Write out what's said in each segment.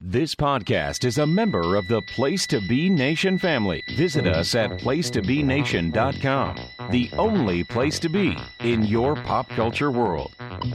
This podcast is a member of the Place to Be Nation family. Visit us at placetobenation.com, the only place to be in your pop culture world.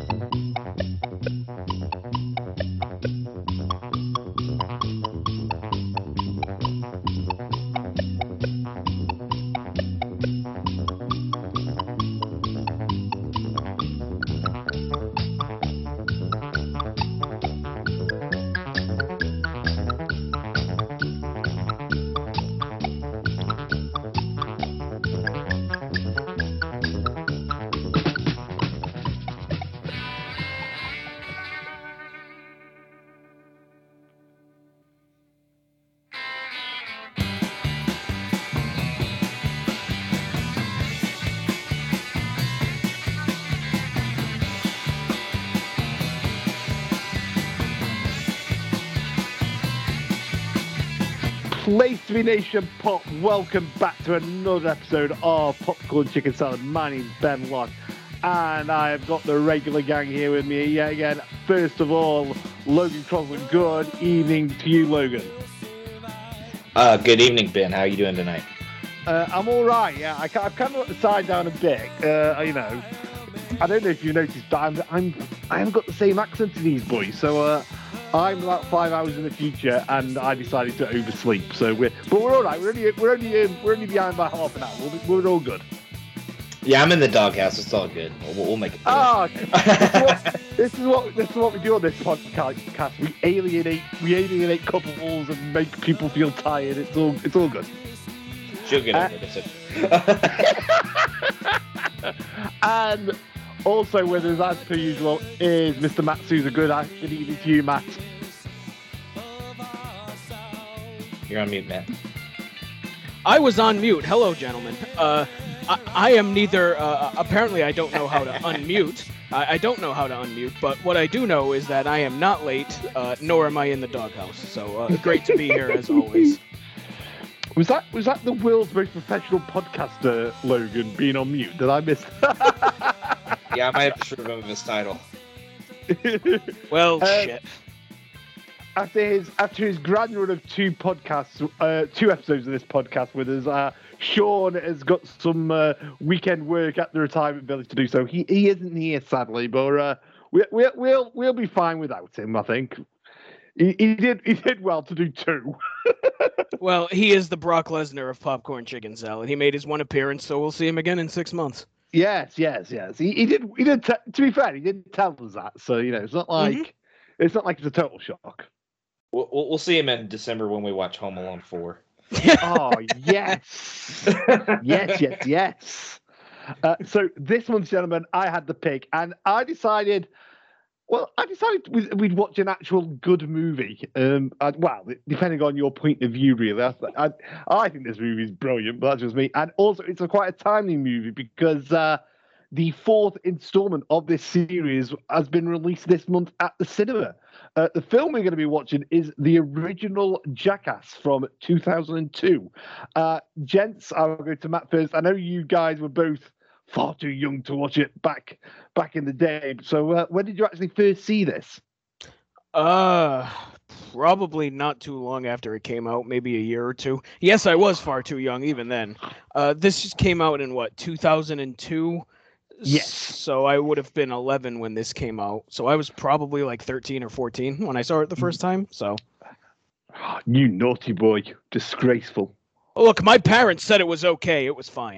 Place to Be Nation Pop, welcome back to another episode of Popcorn Chicken Salad. My name's Ben Locke, and I've got the regular gang here with me yet again. First of all, Logan Crosland. Good evening to you, Logan. Good evening, Ben. How are you doing tonight? I'm all right. Yeah, I've kind of let the side down a bit. I don't know if you noticed, but I haven't got the same accent to these boys, so. I'm about 5 hours in the future, and I decided to oversleep. So we're all right. We're only behind by half an hour. We're all good. Yeah, I'm in the doghouse. It's all good. We'll make it. This is what we do on this podcast. We alienate couples and make people feel tired. It's all good. She'll get over this. And also with us, as per usual, is Mr. Matt Souza. Good evening to you, Matt. You're on mute, Matt. I was on mute. Hello, gentlemen. I am neither. Apparently, I don't know how to unmute. I don't know how to unmute, but what I do know is that I am not late, nor am I in the doghouse. So great to be here as always. Was that the world's most professional podcaster, Logan, being on mute? Did I miss that? Yeah, I might have to remember his title. Well, shit. After his grand run of two episodes of this podcast with us, Sean has got some weekend work at the retirement village to do, so he isn't here sadly, but we'll be fine without him. I think he did well to do two. Well, he is the Brock Lesnar of Popcorn Chicken Salad. He made his one appearance, so we'll see him again in 6 months. Yes. He did. To be fair, he did tell us that, so it's not like it's a total shock. We'll see him in December when we watch Home Alone 4. Oh, yes. Yes. So this month, gentlemen, I had the pick, and I decided we'd watch an actual good movie. Depending on your point of view, really. I think this movie is brilliant, but that's just me. And also, it's quite a timely movie because the fourth installment of this series has been released this month at the cinema. The film we're going to be watching is the original Jackass from 2002. Gents, I'll go to Matt first. I know you guys were both far too young to watch it back in the day. So when did you actually first see this? Probably not too long after it came out, maybe a year or two. Yes, I was far too young even then. This just came out in 2002? Yes. So I would have been 11 when this came out. So I was probably like 13 or 14 when I saw it the first time. So, you naughty boy, disgraceful. Look, my parents said it was okay. It was fine.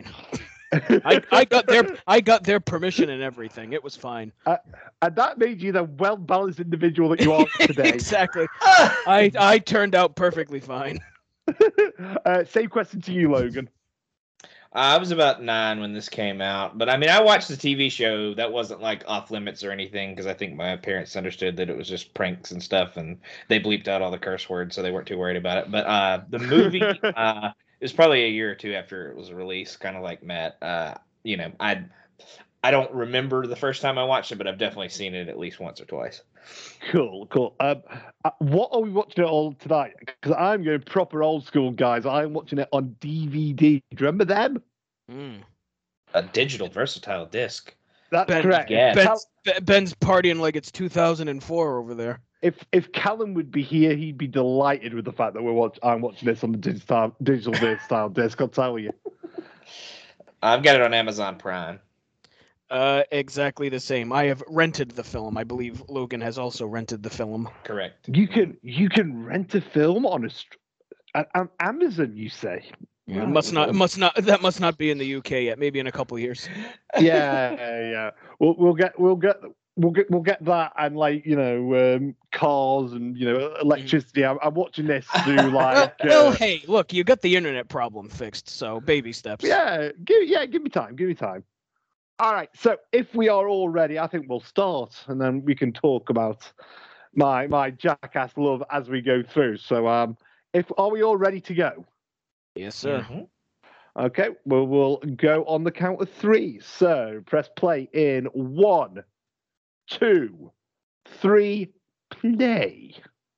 I got their permission and everything. It was fine. And that made you the well-balanced individual that you are today. Exactly. I turned out perfectly fine. Same question to you, Logan. I was about 9 when this came out, but I mean, I watched the TV show. That wasn't like off limits or anything because I think my parents understood that it was just pranks and stuff, and they bleeped out all the curse words, so they weren't too worried about it. But the movie is probably a year or two after it was released, kind of like Matt. I don't remember the first time I watched it, but I've definitely seen it at least once or twice. Cool. What are we watching it all tonight? Because I'm going proper old school, guys. I'm watching it on DVD. Do you remember them? A digital versatile disc. That's correct. Yeah. Ben's partying like it's 2004 over there. If Callum would be here, he'd be delighted with the fact that I'm watching this on the digital style disc. I'll tell you. I've got it on Amazon Prime. Exactly the same. I have rented the film. I believe Logan has also rented the film. Correct. You can rent a film on Amazon, you say? Yeah, that must not be in the UK yet. Maybe in a couple of years. Yeah. We'll get that, and cars and electricity. I'm watching this through like. Well, hey, look, you got the internet problem fixed, so baby steps. Yeah, give me time. All right, so if we are all ready, I think we'll start, and then we can talk about my Jackass love as we go through. So, are we all ready to go? Yes, sir. Mm-hmm. Okay, well, we'll go on the count of 3. So, press play in 1, 2, 3, play.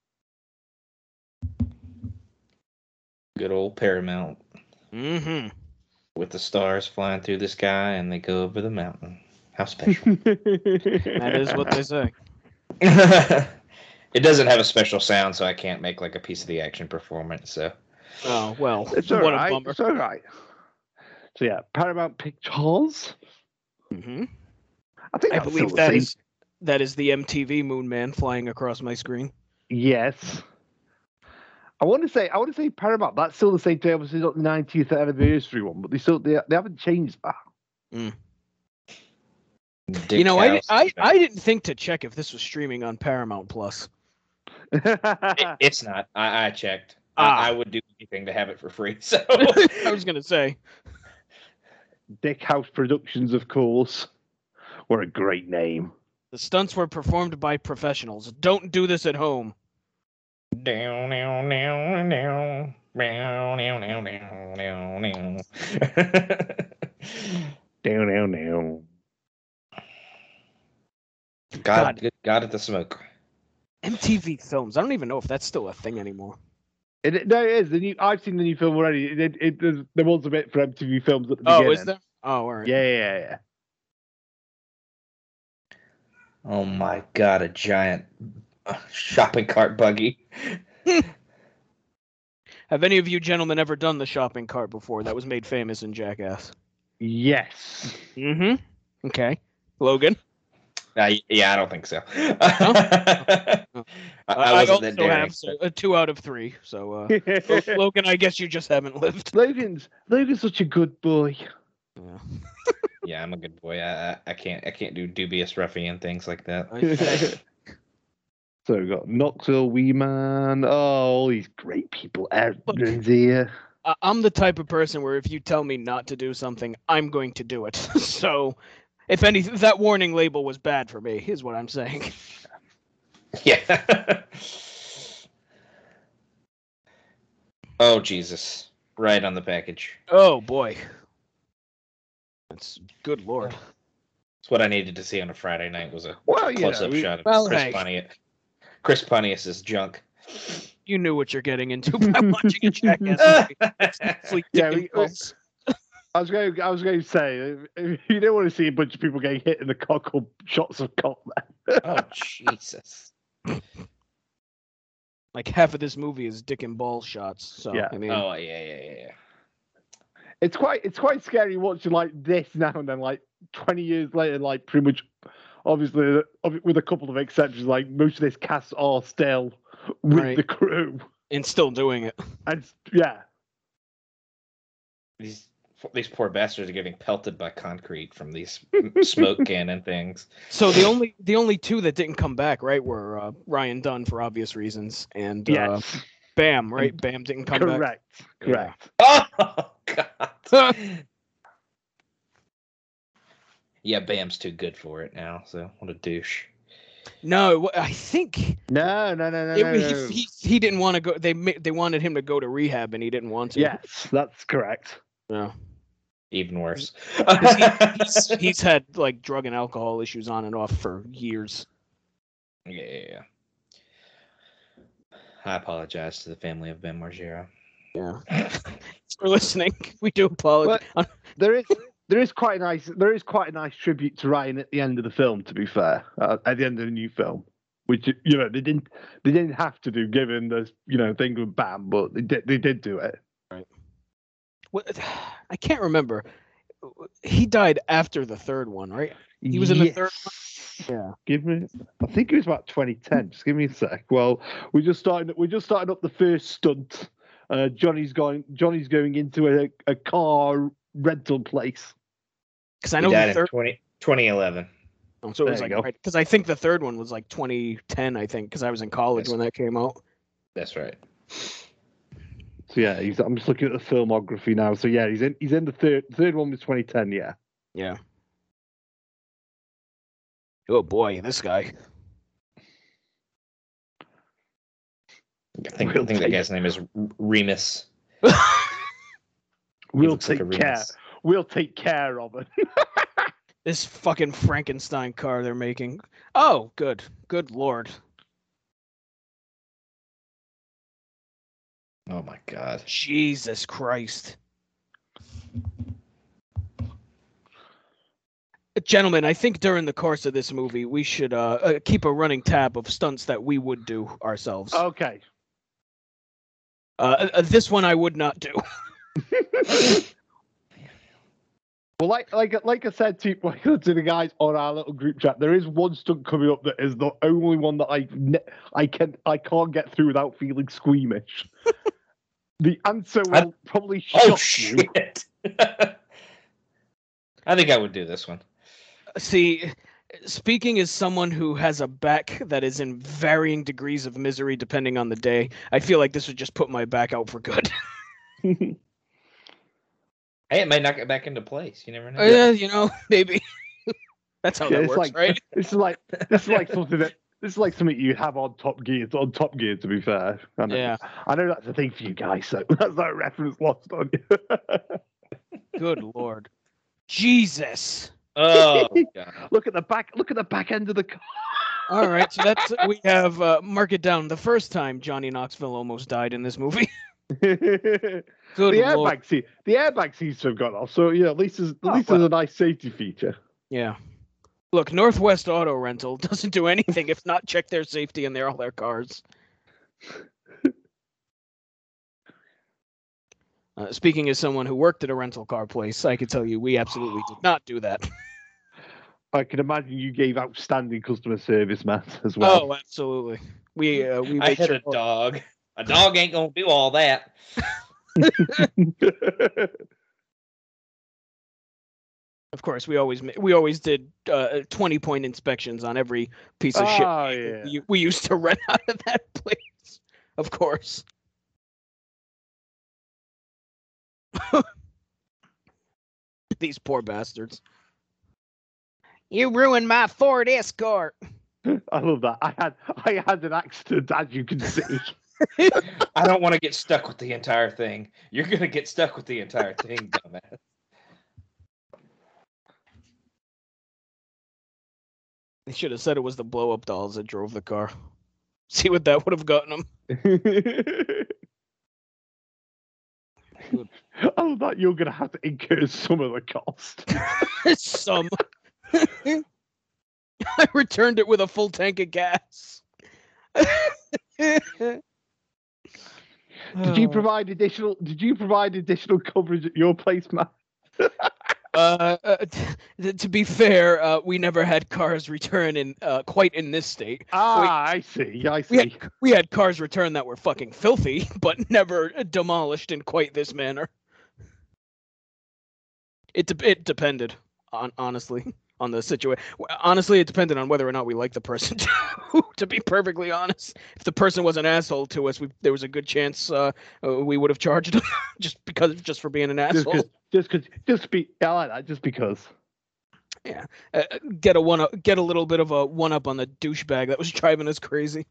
Good old Paramount. Mm-hmm. With the stars flying through the sky and they go over the mountain. How special. That is what they say. It doesn't have a special sound, so I can't make like a piece of the action performance. So. Oh, well. It's all what right. a bummer. It's all right. So, yeah, Paramount Pictures. Mm-hmm. I think I that's believe still the same. that is the MTV Moon Man flying across my screen. Yes. I want to say Paramount. That's still the same day. Obviously, not the 90th anniversary one, but they haven't changed that. Mm. Dick I didn't think to check if this was streaming on Paramount Plus. It's not. I checked. I would do anything to have it for free. So I was gonna say, Dick House Productions, of course. What a great name. the stunts were performed by professionals. Don't do this at home. down, down, down, down, down, down, down, down, down. Down. God at the smoke. MTV Films. I don't even know if that's still a thing anymore. No, it is. I've seen the new film already. There was a bit for MTV Films at the beginning. Oh, is there? Oh, all right. Yeah. Oh my God, a giant shopping cart buggy. Have any of you gentlemen ever done the shopping cart before? That was made famous in Jackass. Yes. Mm-hmm. Okay. Logan? Yeah, I don't think so. I wasn't that also daring. have 2 out of 3. So, Logan, I guess you just haven't lived. Logan's such a good boy. Yeah. Yeah, I'm a good boy. I can't do dubious ruffian things like that. So we've got Knoxville, Wee Man. Oh, all these great people. Aaron's here. I'm the type of person where if you tell me not to do something, I'm going to do it. So, if anything, that warning label was bad for me, is what I'm saying. Yeah. Oh, Jesus. Right on the package. Oh, boy. That's good Lord. That's what I needed to see on a Friday night was a Well, close-up shot of hey. Chris Pontius's junk. You knew what you're getting into by watching a Jackass movie. I was going to say, you don't want to see a bunch of people getting hit in the cock or shots of cock, man. Oh, Jesus. Like half of this movie is dick and ball shots. So Yeah. I mean, Oh, yeah. It's quite scary watching like this now and then, like 20 years later, like pretty much, obviously with a couple of exceptions, like most of this cast are still with Right. the crew and still doing it. and yeah. These poor bastards are getting pelted by concrete from these smoke cannon things. So the only 2 that didn't come back, right, were Ryan Dunn for obvious reasons, and Yes. Bam, right? Bam didn't come back. Correct. Oh, God. Yeah, Bam's too good for it now, so what a douche. No, I think No. he didn't want to go. They wanted him to go to rehab, and he didn't want to. Yes, that's correct. Yeah. Even worse. He's had like drug and alcohol issues on and off for years. Yeah. I apologize to the family of Ben Margera. Yeah. For listening, we do apologize. There is quite a nice tribute to Ryan at the end of the film. To be fair, at the end of the new film. which they didn't have to do given the thing with Bam, but they did do it. Right. What? I can't remember. He died after the third one, right? He was in the third one. Yeah. I think it was about 2010. Just give me a sec. Well, we're just starting up the first stunt. Johnny's going into a car rental place. Because I know the third 2011. Oh, so it was like right because I think the third one was like 2010. I think because I was in college when that came out. That's right. So yeah, I'm just looking at the filmography now. So yeah, he's in the third one was 2010. Yeah. Yeah. Oh boy, this guy. I think the guy's name is Remus. We'll take care. We'll take care of it. This fucking Frankenstein car they're making. Oh, good. Good Lord. Oh my God. Jesus Christ. Gentlemen, I think during the course of this movie, we should keep a running tab of stunts that we would do ourselves. Okay. This one I would not do. Well, like I said to the guys on our little group chat, there is one stunt coming up that is the only one that I can't get through without feeling squeamish. The answer will probably shock you. I think I would do this one. See, speaking as someone who has a back that is in varying degrees of misery depending on the day, I feel like this would just put my back out for good. Hey, it might knock it back into place. You never know. Yeah, maybe. That's how that works, right? This is like something you have on Top Gear. On Top Gear, to be fair. I know that's a thing for you guys. So that's not a reference lost on you. Good Lord, Jesus! Oh, God. Look at the back end of the car. All right, so we have mark it down. The first time Johnny Knoxville almost died in this movie. Good Lord. The airbag seems to have gone off. So at least there's a nice safety feature. Yeah. Look, Northwest Auto Rental doesn't do anything if not check their safety in all their cars. Speaking as someone who worked at a rental car place, I can tell you we absolutely did not do that. I can imagine you gave outstanding customer service, Matt, as well. Oh, absolutely. We I had a dog. A dog ain't gonna do all that. Of course, we always did 20-point inspections on every piece of shit we used to rent out of that place. Of course. These poor bastards. You ruined my Ford Escort. I love that. I had an accident, as you can see. I don't want to get stuck with the entire thing. You're going to get stuck with the entire thing, dumbass. They should have said it was the blow-up dolls that drove the car. See what that would have gotten them. I love that you're going to have to incur some of the cost. Some. I returned it with a full tank of gas. Did you provide additional coverage at your place, Matt? To be fair, we never had cars return in quite in this state. I see. We had cars return that were fucking filthy, but never demolished in quite this manner. It depended honestly on the situation. Honestly, it depended on whether or not we liked the person. To be perfectly honest, if the person was an asshole to us, there was a good chance we would have charged him just for being an asshole. Just because. Yeah, get a little bit of a one up on the douchebag that was driving us crazy.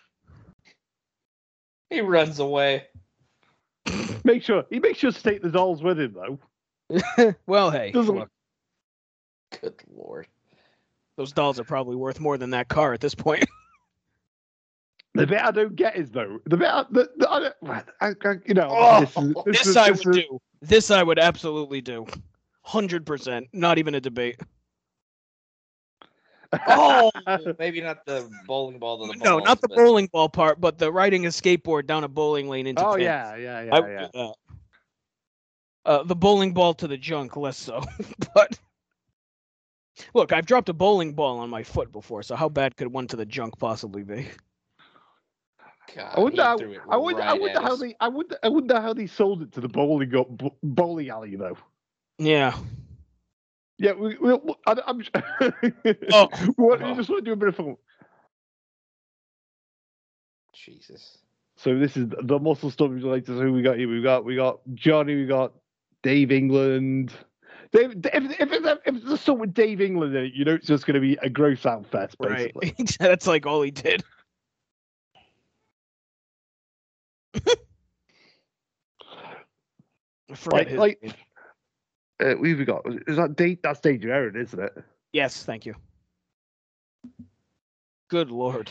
He runs away. Make sure to take the dolls with him, though. Well, hey. Good Lord. Those dolls are probably worth more than that car at this point. The bit I don't get is, though, This I would absolutely do. 100%. Not even a debate. Oh, maybe not the bowling ball to the balls. No, not the but- bowling ball part, but the riding a skateboard down a bowling lane into Oh pins. yeah. I would do that. The bowling ball to the junk, less so. But look, I've dropped a bowling ball on my foot before, so how bad could one to the junk possibly be? God, I wonder he how. threw it I wonder right at how us. they. I wonder how they sold it to the bowling alley though. Yeah. Yeah, I'm. Oh. What, you just want to do a bit of fun. Jesus. So this is the muscle stuff related to who we got here. We got Johnny. We got Dave England. If it's a song with Dave England in it, you know it's just going to be a gross out fest, Right. basically. That's like all he did. I forget his Like, name. who we got? Is that Dave? That's Dave Aaron, isn't it? Yes, thank you. Good lord.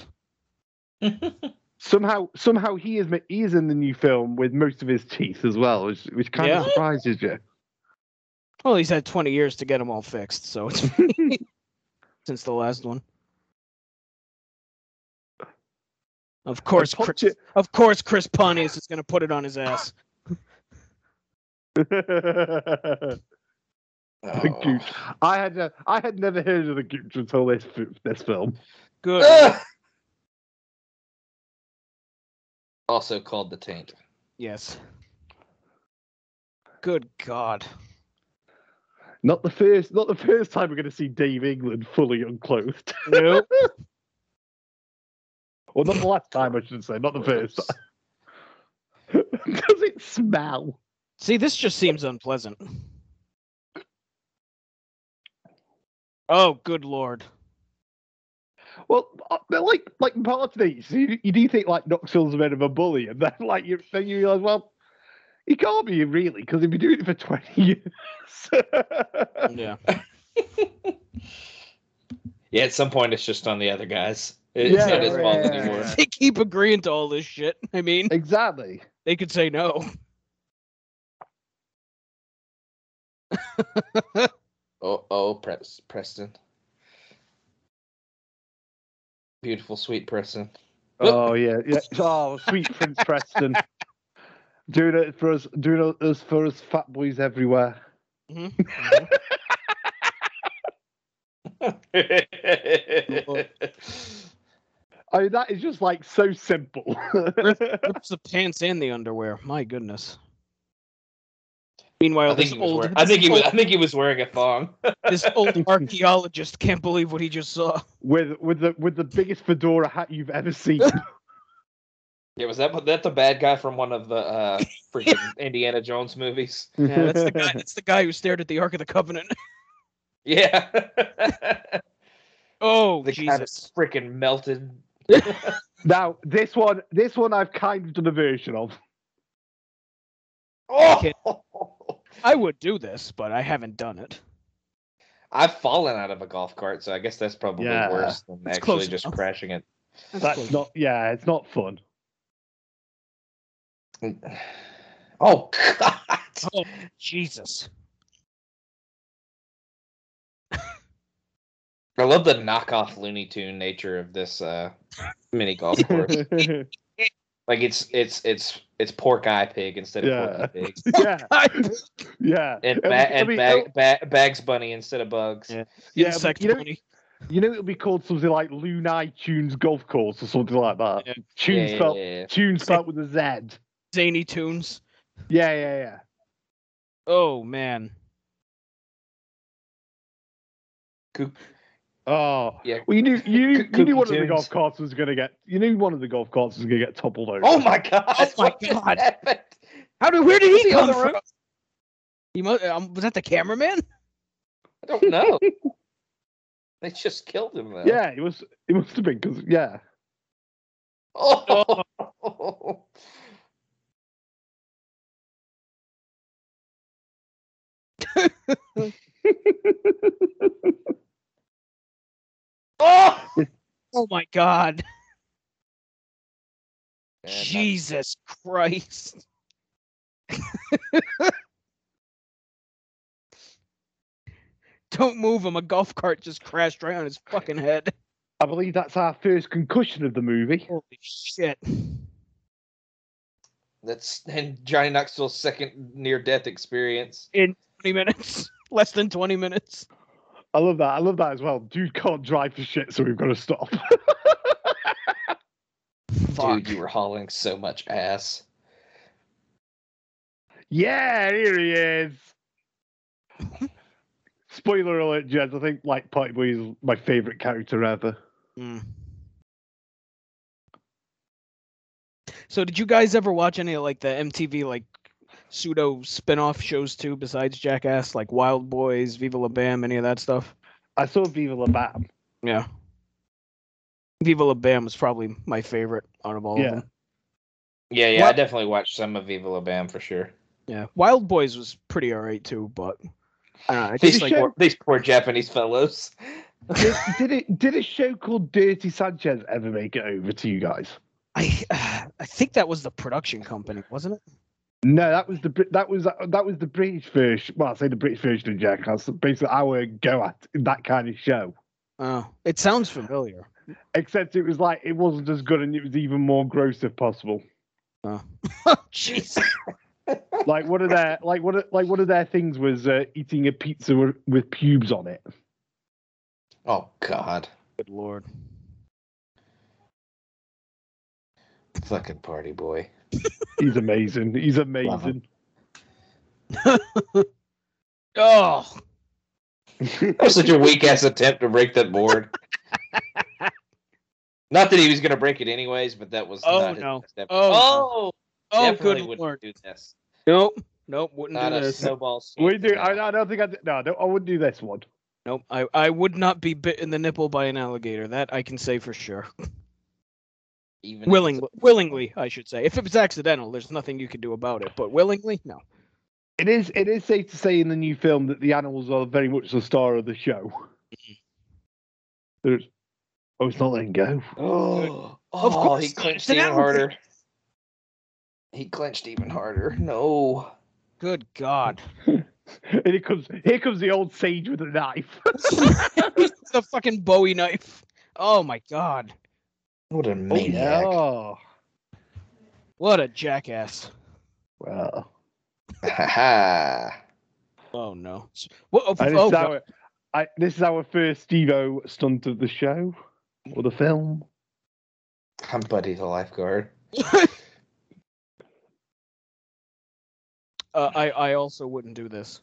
Somehow he is in the new film with most of his teeth as well, which kind of Yeah. surprises you. Well, he's had 20 years to get them all fixed, so it's since the last one. Of course, Chris Pontius is going to put it on his ass. The Gooch. I had never heard of the Gooch until this film. Good. Ugh! Also called the taint. Yes. Good God. Not the first time we're going to see Dave England fully unclothed. Nope. Or not the last time, I should say. Not the first time. Does it smell? See, this just seems unpleasant. Oh, good lord. Well, like part of these, you do think like Knoxville's a bit of a bully, and then you realize, well, he can't be really because he'd been doing it for 20 years. Yeah. Yeah, at some point it's just on the other guys. It's not his fault anymore. They keep agreeing to all this shit. I mean, Exactly. they could say no. Preston. Beautiful, sweet Preston. Oh yeah. Oh, sweet Prince Preston, doing it for us fat boys everywhere. Mhm. I mean, that is just like so simple. Rips the pants and the underwear. My goodness. Meanwhile, I think he was wearing a thong. this old archaeologist can't believe what he just saw. with the biggest fedora hat you've ever seen. Yeah, was that the bad guy from one of the freaking Indiana Jones movies? Yeah, that's the guy. That's the guy who stared at the Ark of the Covenant. Yeah. Oh, The kind of Jesus! freaking melted. Now, this one I've kind of done a version of. Oh! I would do this, but I haven't done it. I've fallen out of a golf cart, so I guess that's probably Yeah. worse than It's actually close just enough. crashing it. That's not. Yeah, it's not fun. Oh God! Oh, Jesus! I love the knockoff Looney Tune nature of this mini golf course. Like it's Pork Eye Pig instead of Yeah. Porky Pig, yeah. and I mean, Bags Bunny instead of Bugs. Yeah. Yeah, Insect you know- bunny. it'll be called something like Looney Tunes Golf Course or something like that. Yeah. Tunes Yeah, spelled yeah, yeah. Tunes spelled with a Z. Zany tunes. Yeah. Oh man. Oh, Yeah. well, you knew Cookie one of the Tunes. golf carts was gonna get. You knew one of the golf carts was gonna get toppled over. Oh my God! Oh my what just God. happened? Where did Was he he on come the from? roof? He was that the cameraman? I don't know. They just killed him though. Yeah, it was. It must have been because yeah. Oh. Oh! Oh my God. Man, Jesus Christ. Don't move him. A golf cart just crashed right on his fucking head. I believe that's our first concussion of the movie. Holy shit. That's and Johnny Knoxville's second near-death experience. In 20 minutes. Less than 20 minutes. I love that. I love that as well. Dude can't drive for shit, so we've got to stop. Fuck. Dude, you were hauling so much ass. Yeah, here he is. Spoiler alert, Jez. I think like Party Boy is my favorite character ever. Mm. So did you guys ever watch any of like the MTV like pseudo spin-off shows too besides Jackass, like Wild Boys, Viva La Bam, any of that stuff? I saw Viva La Bam. Yeah. Viva La Bam was probably my favorite out of all of them. Yeah, What? I definitely watched some of Viva La Bam for sure. Yeah. Wild Boys was pretty alright too, but I don't know. I These, just like show- these poor Japanese fellows. Did a show called Dirty Sanchez ever make it over to you guys? I think that was the production company, wasn't it? No, that was the British version. Well, I say the British version of Jackass. Basically, our go at that kind of show. Oh, it sounds familiar. Except it was like it wasn't as good, and it was even more gross if possible. Oh, jeez. Like one of their things was eating a pizza with pubes on it. Oh God, Good lord. fucking Party Boy. He's amazing. He's amazing. Oh, That was such a weak ass attempt to break that board. Not that he was gonna break it anyways, but that was Oh, not his no. step. Oh, oh, definitely good wouldn't lord. do this. Nope, wouldn't Not do a this. snowball. We do. skate. I don't think I did. No, I wouldn't do this one. Nope, I would not be bit in the nipple by an alligator. That I can say for sure. Even Willingly, I should say. If it was accidental, there's nothing you can do about it. But willingly, no. It is safe to say in the new film that the animals are very much the star of the show. There's, it's not letting go. Oh, Of course, he clenched it's an even alligator. harder. He clenched even harder. No. Good God. And here comes the old sage with a knife. The fucking Bowie knife. Oh my God. What a maniac. Oh, What a jackass. well. Ha ha. Oh no. What? And Oh, God. this is our first Steve-O stunt of the show or the film. I'm Buddy the lifeguard. I also wouldn't do this.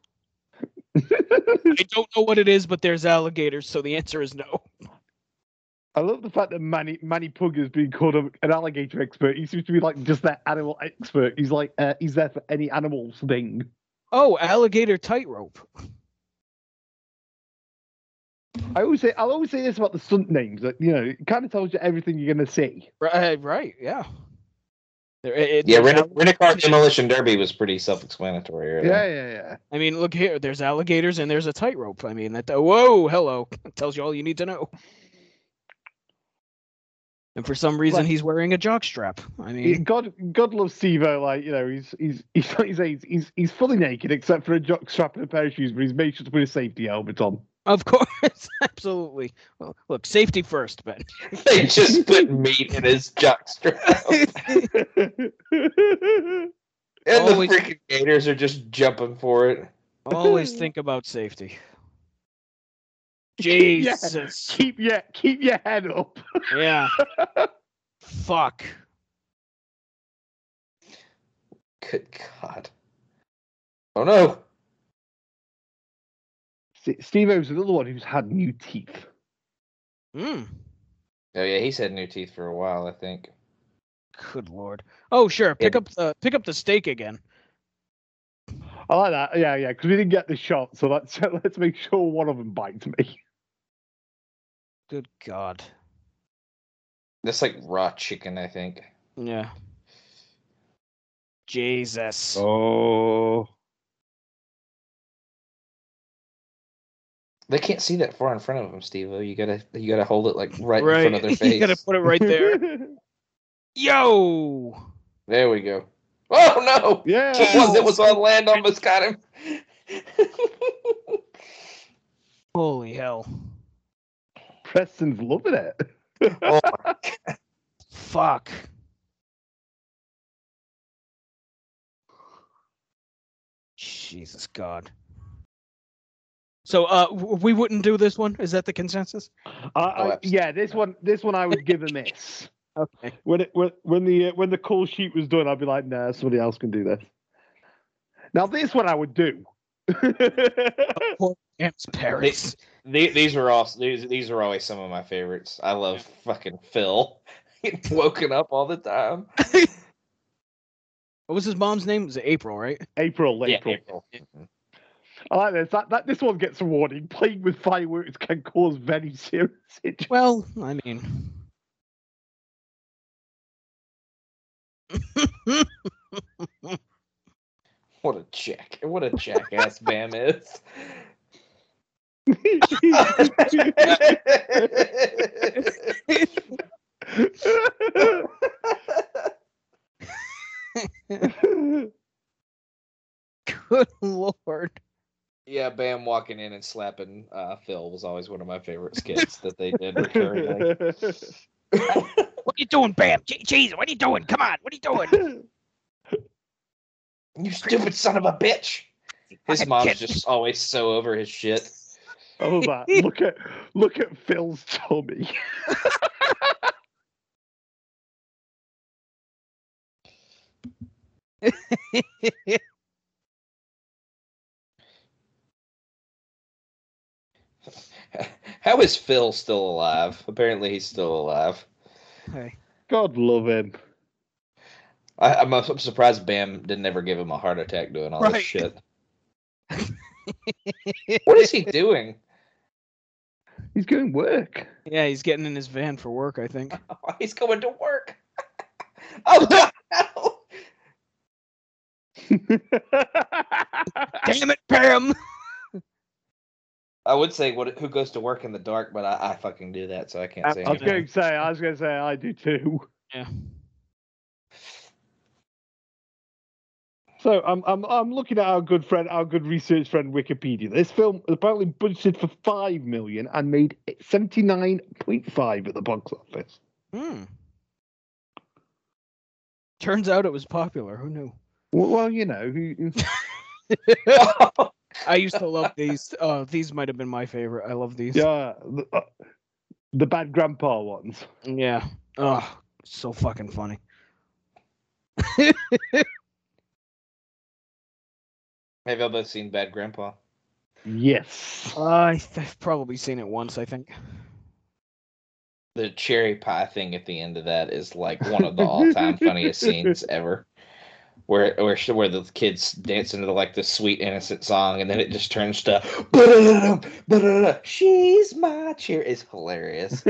I don't know what it is, but there's alligators, so the answer is no. I love the fact that Manny Pug has been called an alligator expert. He seems to be like just that animal expert. He's like he's there for any animals thing. Oh, alligator tightrope. I'll always say this about the stunt names that it kind of tells you everything you're gonna see. Right, yeah. Yeah, Rent-A-Car Demolition Derby was pretty self-explanatory. Really. Yeah. I mean, look here. There's alligators and there's a tightrope. I mean, whoa, hello. It tells you all you need to know. And for some reason, he's wearing a jockstrap. I mean, God loves Steve-O. Like he's fully naked except for a jock strap and a pair of shoes, but he's made sure to put a safety helmet on. of course, absolutely. Well, look, safety first, Ben. They just put meat in his jockstrap. And Always- the freaking gators are just jumping for it. Always think about safety. Jesus. Keep your head up. Yeah. Fuck. Good God. Oh no. Steve-O's another one who's had new teeth. Hmm. Oh yeah, he's had new teeth for a while, I think. Good lord. Oh sure. Pick up the steak again. I like that. Yeah, because we didn't get the shot, so let's make sure one of them bites me. Good God. That's like raw chicken, I think. Yeah. Jesus. Oh. They can't see that far in front of them, Steve-O. You gotta hold it like right in front of their face. You gotta put it right there. Yo. There we go. Oh no! Yeah. The one that was on land almost got him. Holy hell. Preston's loving it. Oh my God. Fuck. Jesus God. So, we wouldn't do this one. Is that the consensus? Yeah, this one I would give a miss. Okay. When the call sheet was done, I'd be like, nah, somebody else can do this. Now this one I would do. Poor James Paris. These are always some of my favorites. I love fucking Phil. Getting woken up all the time. What was his mom's name? It was April, right? April. Yeah, April. I like this. This one gets a warning. Playing with fireworks can cause very serious injury. Well, I mean. What a jackass Bam is. Good Lord. Yeah, Bam walking in and slapping Phil was always one of my favorite skits that they did recurringly. What are you doing, Bam? Jesus, what are you doing? Come on, what are you doing? You stupid son of a bitch. His mom's just always so over his shit. Oh, that. Look at Phil's tummy. How is Phil still alive? Apparently he's still alive. Hey. God love him. I'm surprised Bam didn't ever give him a heart attack doing all this shit. What is he doing? He's going work. Yeah, he's getting in his van for work, I think. Oh, he's going to work. Oh, God, no. Damn it, Bam! I would say who goes to work in the dark, but I fucking do that, so I can't say I was anything. going to say I do too. Yeah. So I'm looking at our good research friend Wikipedia. This film apparently budgeted for $5 million and made $79.5 at the box office. Turns out it was popular. Who knew? Well, you know. I used to love these. These might have been my favorite. I love these. Yeah, the Bad Grandpa ones. Yeah. Oh, so fucking funny. Have y'all both seen Bad Grandpa? Yes. I've probably seen it once, I think. The cherry pie thing at the end of that is like one of the all-time funniest scenes ever. Where the kids dance into like the sweet innocent song, and then it just turns to she's my cheer. It's hilarious.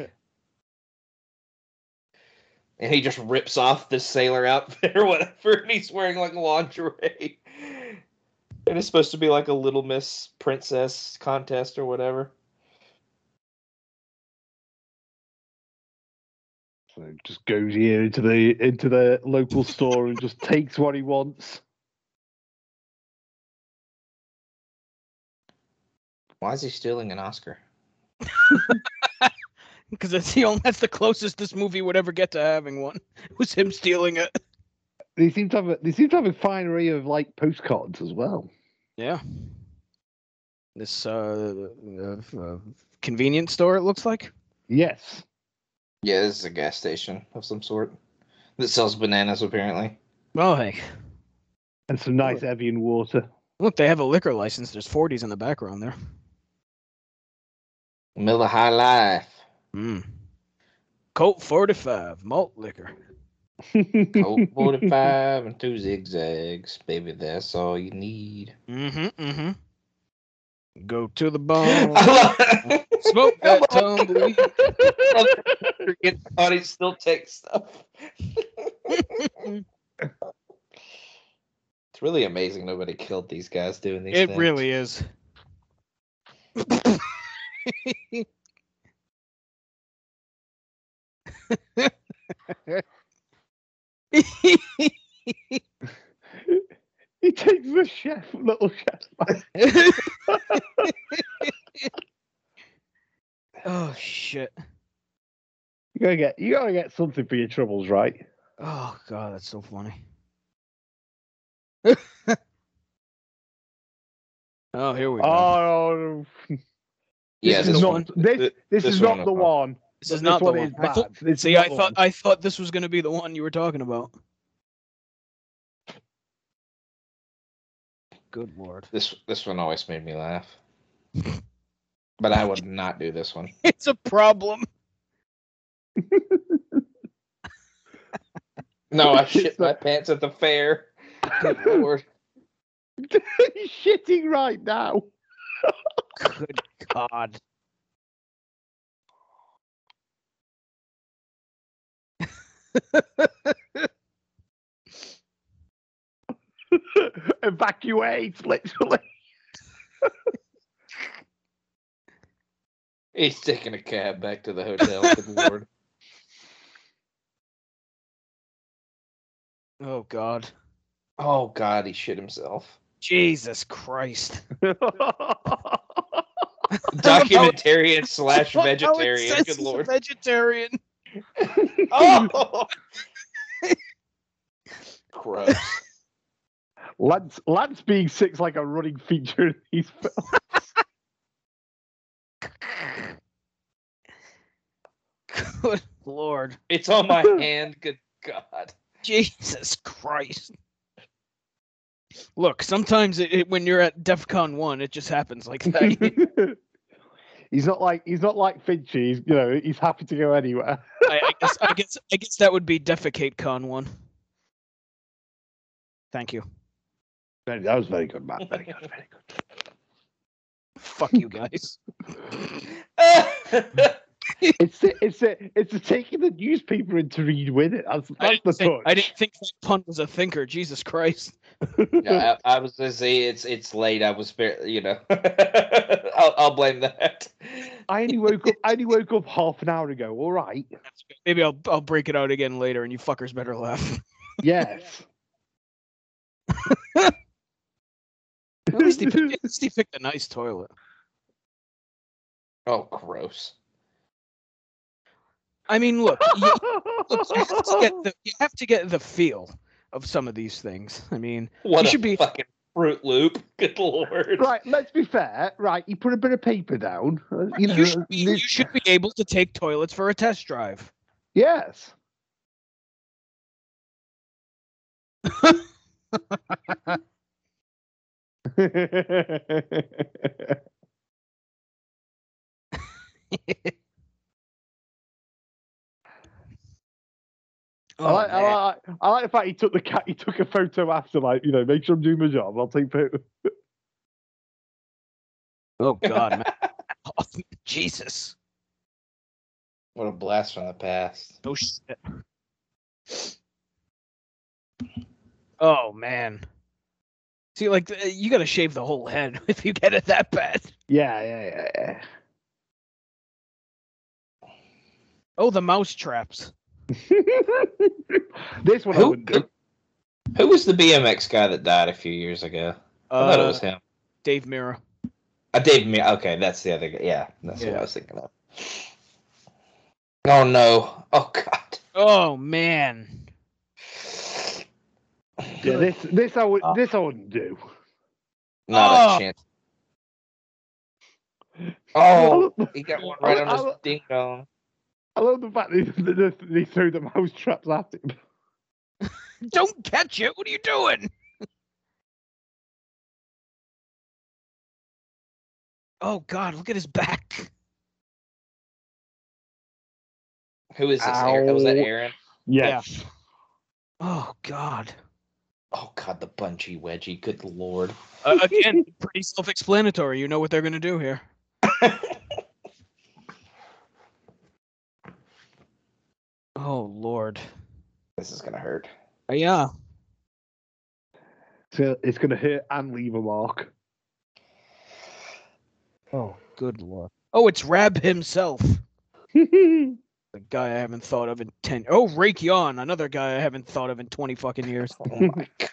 And he just rips off this sailor outfit or whatever, and he's wearing like lingerie. And it's supposed to be like a Little Miss Princess contest or whatever. So just goes here into the local store and just takes what he wants. Why is he stealing an Oscar? Because that's the closest this movie would ever get to having one. It was him stealing it. They seem to have a fine array of like postcards as well. Yeah. This convenience store, it looks like. Yes. Yeah, this is a gas station of some sort that sells bananas, apparently. Oh, hey. And some nice Evian water. Look, they have a liquor license. There's 40s in the background there. Miller High Life. Colt 45, malt liquor. Colt 45 and 2 zigzags. Baby, that's all you need. Go to the bar. Smoke that tumbleweed. The audience still takes stuff. It's really amazing nobody killed these guys doing these things. It really is. He takes the little chef. You gotta get something for your troubles, right? Oh God, that's so funny. Oh, here we go. Oh, Yeah, this is not this is not the one. This is not the one. Is bad. I thought this was going to be the one you were talking about. Good Lord. This one always made me laugh. But I would not do this one. It's a problem. No, I shit my pants at the fair. Good Lord. He's shitting right now. Good God. Evacuate, literally. He's taking a cab back to the hotel. Good Lord. Oh God. Oh God, he shit himself. Jesus Christ. Documentarian slash vegetarian. Good Lord. Vegetarian. Oh. Gross. Lance being sick's like a running feature in these films. Good Lord. It's on my hand. Good God. Jesus Christ. Look, sometimes when you're at DEFCON 1, it just happens like that. He's not like Finchy. He's happy to go anywhere. I guess that would be Defecate Con 1. Thank you. That was very good, Matt. Very good, very good. Fuck you guys. It's the taking the newspaper in to read with it. That's the touch. I didn't think that pun was a thinker. Jesus Christ. Yeah, I was gonna say it's late. I was I'll blame that. I only woke up half an hour ago. All right. Maybe I'll break it out again later, and you fuckers better laugh. Yes. At least he picked a nice toilet. Oh, gross. I mean, look, you have to get the feel of some of these things. I mean, what should be fucking Fruit Loop. Good Lord. Right, let's be fair. Right, you put a bit of paper down. You should be able to take toilets for a test drive. Yes. I like the fact he took a photo after, make sure I'm doing my job. I'll take photo. Oh God, man. Oh, Jesus. What a blast from the past. Oh shit. Oh man. See, you gotta shave the whole head if you get it that bad. Yeah. Oh, the mouse traps. This one I wouldn't do. Who was the BMX guy that died a few years ago? I thought it was him. Dave Mirra. Dave Mirra. Okay, that's the other guy. Yeah, that's what I was thinking of. Oh no! Oh God! Oh man! Yeah, this I wouldn't do. Not a chance. Oh, he got one right on his ding dong. I love the fact that they threw the mouse traps at him. Don't catch it! What are you doing? Oh God! Look at his back. Who is this? Was that Aaron? Yes. Yeah. Oh God. Oh God, the bungee wedgie. Good Lord. Again, pretty self-explanatory. You know what they're gonna do here. Oh Lord. This is gonna hurt. Yeah. So it's gonna hurt and leave a mark. Oh, good Lord. Oh, it's Rab himself. The guy I haven't thought of in 10. Oh, Rake Yawn, another guy I haven't thought of in 20 fucking years. Oh my God.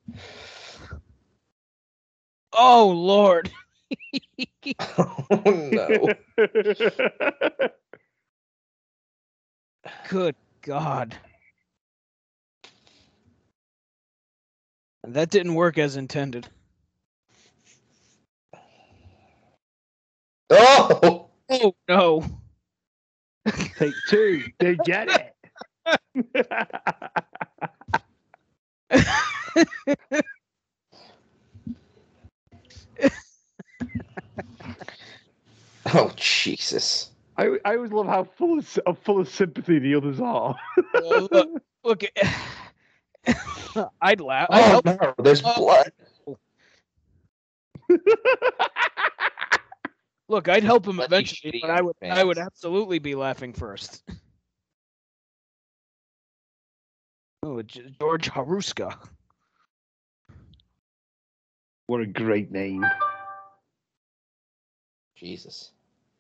Oh Lord. Oh no. Good God. That didn't work as intended. Oh! Oh, no. Take two. They get it. Oh, Jesus. I always love how full of sympathy the others are. Look, I'd laugh. I'd Oh, help. no, there's blood. Look, I'd help him Let you eventually, shitty but I would fans. absolutely be laughing first. Oh, George Haruska. What a great name. Jesus.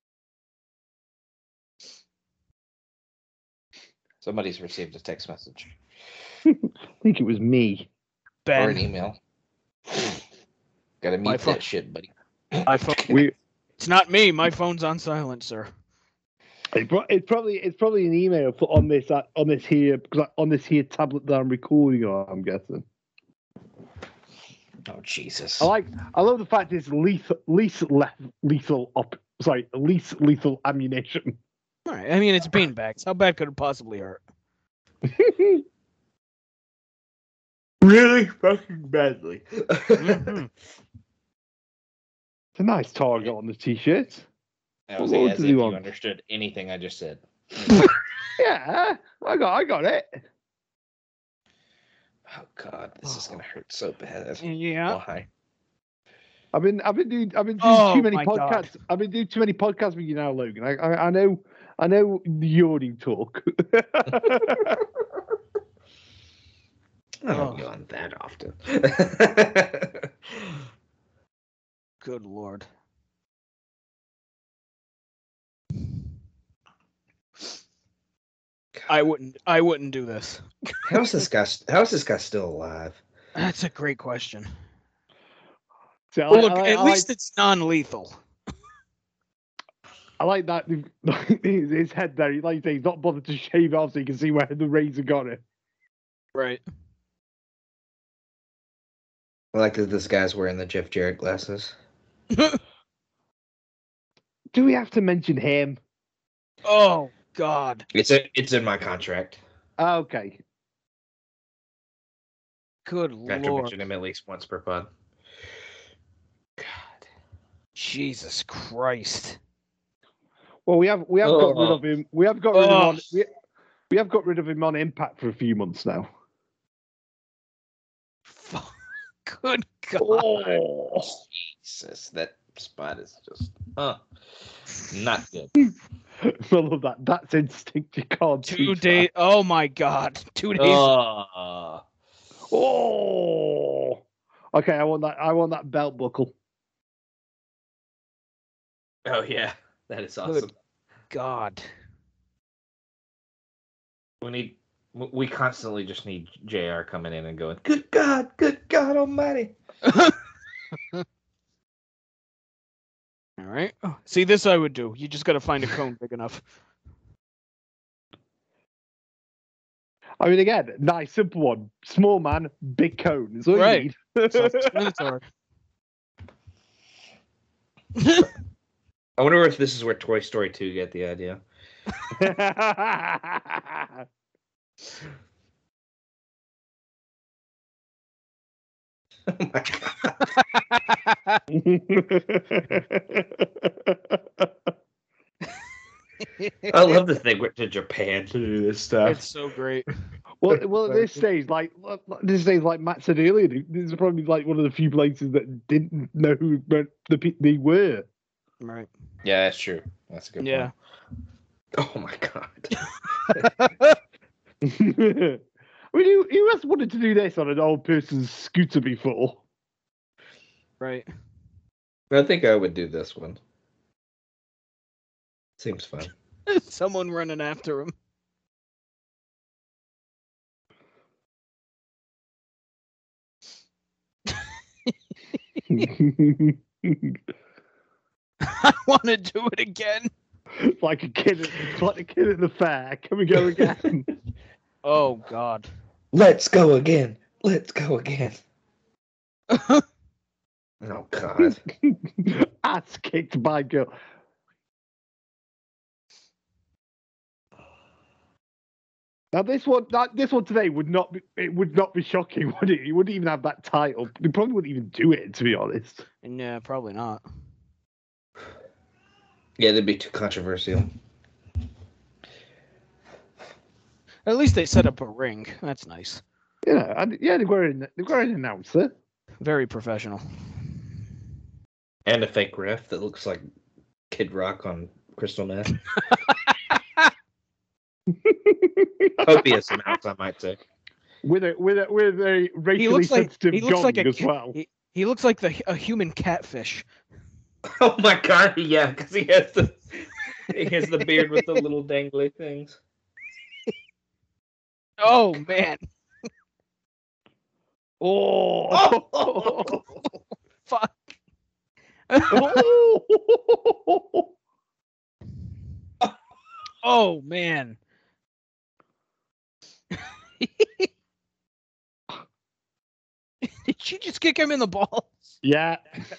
Somebody's received a text message I think it was me. Ben. or an email. Gotta My mute phone- that shit, buddy. My phone. It's not me. My phone's on silent, sir. It's probably an email on this here tablet that I'm recording on. I'm guessing. Oh, Jesus. I love the fact it's least lethal ammunition. All right. I mean, it's beanbags. How bad could it possibly hurt? Really fucking badly. Mm-hmm. It's a nice target on the t-shirt. I was What like, as does if he you want? understood anything I just said. Yeah, I got it. Oh, God, this is gonna hurt so bad. Yeah. Why? I've been doing Oh, too many my podcasts. God. I've been doing too many podcasts with you now, Logan. I know the yawning talk. I don't Oh. yawn that often. Good Lord. I wouldn't do this. How's this guy still alive? That's a great question. So Well, look, at least it's non-lethal. I like that his head there. Like you say, he's not bothered to shave off so you can see where the razor got it. Right. I like that this guy's wearing the Jeff Jarrett glasses. Do we have to mention him? Oh God. It's in my contract. Okay. Good I have to Lord. mention him at least once per pod. God. Jesus Christ. Well, we have got rid of him. We have got rid of him Oh. on. We have got rid of him on Impact for a few months now. Fuck. Good God. Oh. Jesus, that spot is just not good. I love that. That's instinct. You can't 2 teach days. that. Oh my God. 2 days. Oh, Oh. Okay, I want that. I want that belt buckle. oh yeah, that is awesome. Good God. We constantly just need JR coming in and going, good God Almighty. All right. Oh, see, this I would do. You just got to find a cone big enough. I mean, again, nice, simple one. Small man, big cone. Is all Right. you need. I Self-explanatory. wonder if this is where Toy Story 2 get the idea. Oh my God. I love that they went to Japan to do this stuff. It's so great. well, at this stage, like Matt said earlier, this is probably like one of the few places that didn't know who they were. Right. Yeah, that's true. That's a good Yeah. point. Oh my God. I mean, who has wanted to do this on an old person's scooter before? Right. I think I would do this one. Seems fun. Someone running after him. I want to do it again. It's like a kid. It's like a kid at the fair. Can we go again? Oh God. Let's go again. Let's go again. Oh God. Ass kicked by girl. Now this one today would not be shocking, would it? You wouldn't even have that title. You probably wouldn't even do it, to be honest. Yeah, probably not. Yeah, that'd be too controversial. At least they set up a ring. That's nice. Yeah, and they've got an announcer. Very professional. And a fake ref that looks like Kid Rock on crystal meth. Copious amounts, I might say. With a racially sensitive gong as well. He looks like a human catfish. Oh my God! Yeah, because he has the beard with the little dangly things. Oh man! Oh! Fuck! Oh man! Did she just kick him in the balls? Yeah.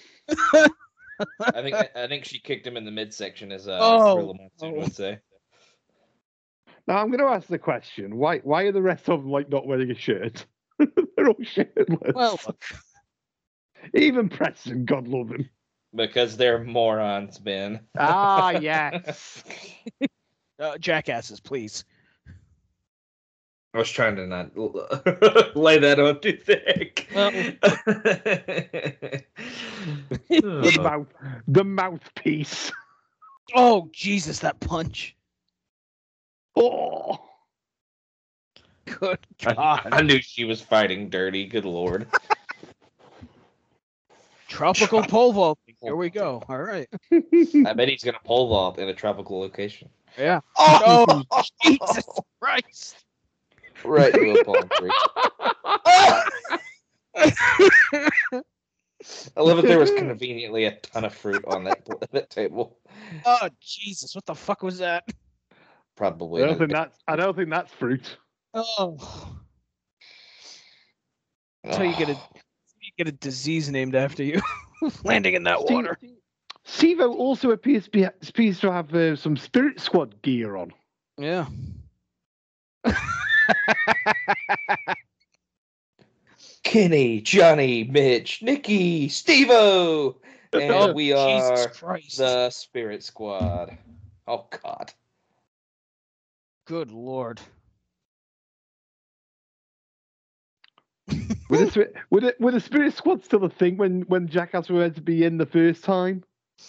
I think she kicked him in the midsection, as Gorilla Monsoon would say. Now I'm going to ask the question: Why are the rest of them like not wearing a shirt? They're all shirtless. Well, look. Even Preston, God love him. Because they're morons, Ben. Ah, yes. Jackasses, please. I was trying to not lay that on too thick. The mouthpiece. Oh, Jesus, that punch. Oh. Good God. I knew she was fighting dirty. Good Lord. Tropical pole vaulting. Here we go. All right. I bet he's going to pole vault in a tropical location. Yeah. Oh, Jesus Christ. Right to a palm tree. I love it. There was conveniently a ton of fruit on that table. Oh, Jesus. What the fuck was that? Probably. I don't think that's fruit. Oh. That's how you get a disease named after you. Landing in that water. Stevo also appears to have some Spirit Squad gear on. Yeah. Kenny, Johnny, Mitch, Nikki, Steve-O, and we are the Spirit Squad. Oh God. Good Lord. Were the Spirit Squad still a thing when Jackass were meant to be in the first time?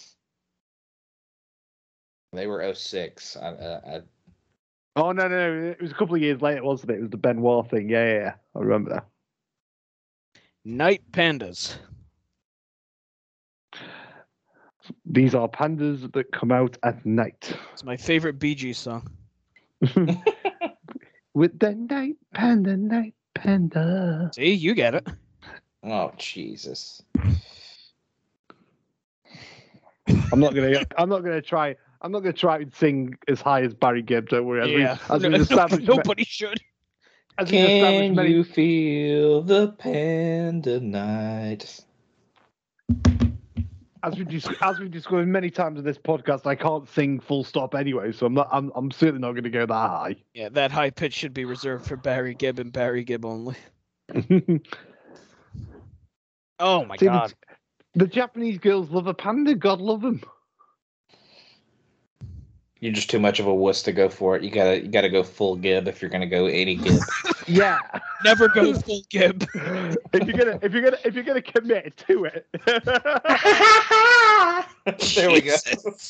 They were 06. Oh no! It was a couple of years later, wasn't it? It was the Benoit thing. Yeah. I remember that. Night Pandas. These are pandas that come out at night. It's my favorite Bee Gees song. With the night panda. See, you get it. Oh Jesus! I'm not gonna try and sing as high as Barry Gibb. Don't worry. Nobody should. Can you feel the panda night? As we've discussed many times in this podcast, I can't sing full stop anyway, so I'm certainly not going to go that high. Yeah, that high pitch should be reserved for Barry Gibb and Barry Gibb only. Oh my God! The Japanese girls love a panda. God love them. You're just too much of a wuss to go for it. You gotta go full Gibb if you're gonna go 80 Gibb. Yeah. Never go full Gibb. if you're gonna commit to it. There we go.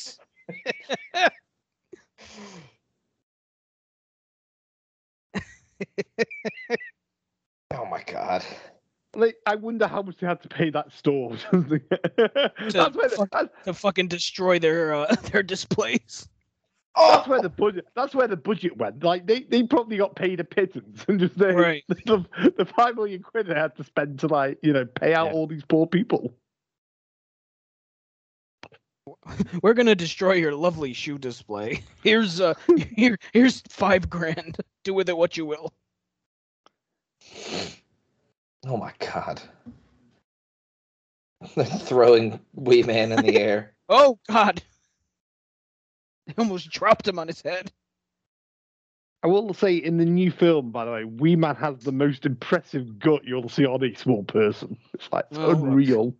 Oh my God. Like, I wonder how much they had to pay that store to fucking destroy their displays. Oh, that's where the budget went. Like they probably got paid a pittance and just right. the 5 million quid they had to spend to pay out all these poor people. We're gonna destroy your lovely shoe display. Here's here's $5,000. Do with it what you will. Oh my god. Throwing Wee Man in the air. Oh God! They almost dropped him on his head. I will say, in the new film, by the way, Wee Man has the most impressive gut you'll see on a small person. It's like, it's unreal.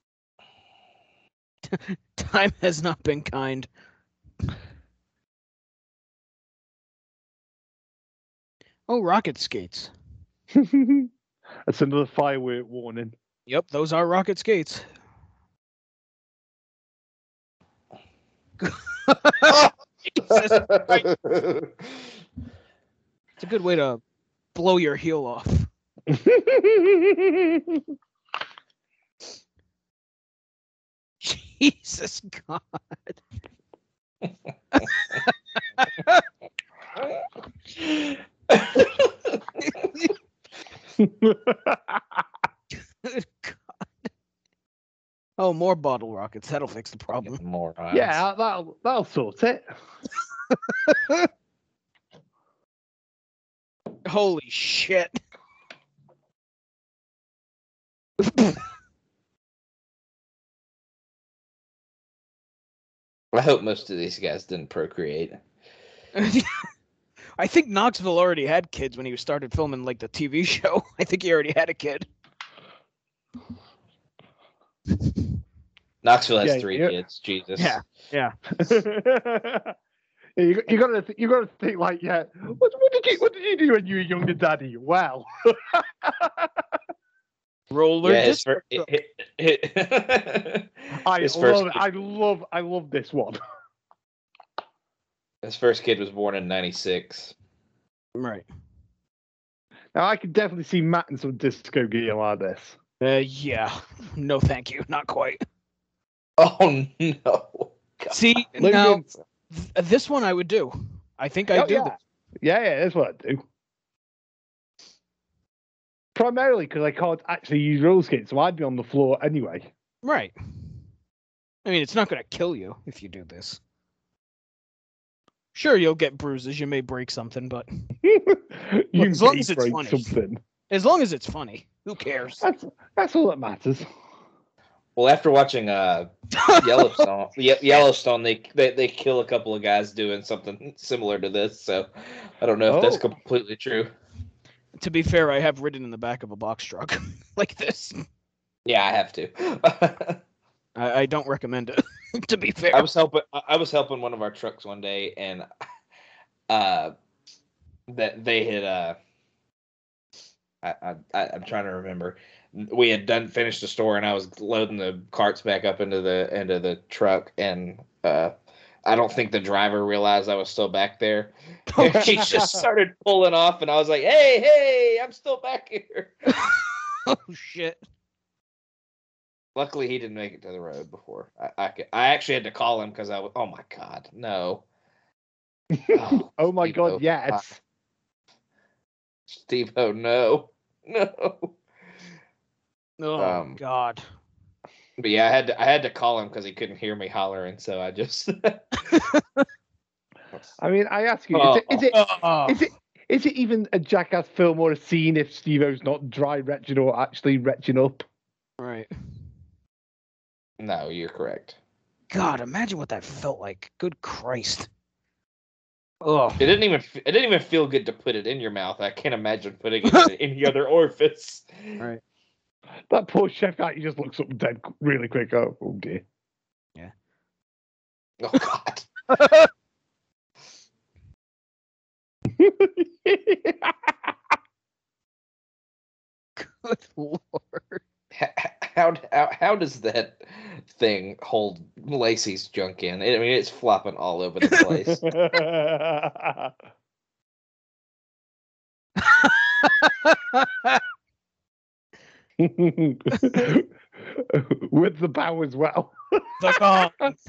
Time has not been kind. Oh, rocket skates. That's another firework warning. Yep, those are rocket skates. Oh! Jesus Christ. It's a good way to blow your heel off. Jesus God. Good God. Oh, more bottle rockets. That'll fix the problem. Morons. Yeah, that'll sort it. Holy shit. I hope most of these guys didn't procreate. I think Knoxville already had kids when he started filming like the TV show. I think he already had a kid. Knoxville has Yeah, 3 yeah. kids. Jesus. Yeah. Yeah, you gotta think like, yeah. What did you do when you were younger, Daddy? Well, Roller Yeah, disc. I love this one. His first kid was born in 96. Right. Now I could definitely see Matt in some disco gear like this. Yeah. No, thank you. Not quite. Oh no. God. See, now, Logan. this one I would do. I think I do. Yeah. Yeah, that's what I do. Primarily because I can't actually use roller skates, so I'd be on the floor anyway. Right. I mean, it's not going to kill you if you do this. Sure, you'll get bruises. You may break something, but You as long may as it's break funny. something. As long as it's funny, who cares? That's all that matters. Well, after watching Yellowstone, they kill a couple of guys doing something similar to this. So I don't know if that's completely true. To be fair, I have ridden in the back of a box truck like this. Yeah, I have to. I don't recommend it. To be fair, I was helping one of our trucks one day, and that they had I'm trying to remember. We had finished the store, and I was loading the carts back up into the truck, and I don't think the driver realized I was still back there. He just started pulling off, and I was like, "Hey, I'm still back here." Oh shit! Luckily, he didn't make it to the road before. I actually had to call him because I was. Oh my god, no! Oh my Steve-O, god, yes. Steve-O, no. Oh god! But yeah, I had to call him because he couldn't hear me hollering, so I just. I mean, I ask you, is it even a Jackass film or a scene if Steve-O's not dry retching or actually retching up? Right. No, you're correct. God, imagine what that felt like. Good Christ. Oh. It didn't even feel good to put it in your mouth. I can't imagine putting it in any other orifice. Right. That poor chef guy, he just looks up dead really quick. Oh dear. Yeah. Oh god. Good Lord. How does that thing hold Lacey's junk in? I mean, it's flopping all over the place. With the bow as well. The gong.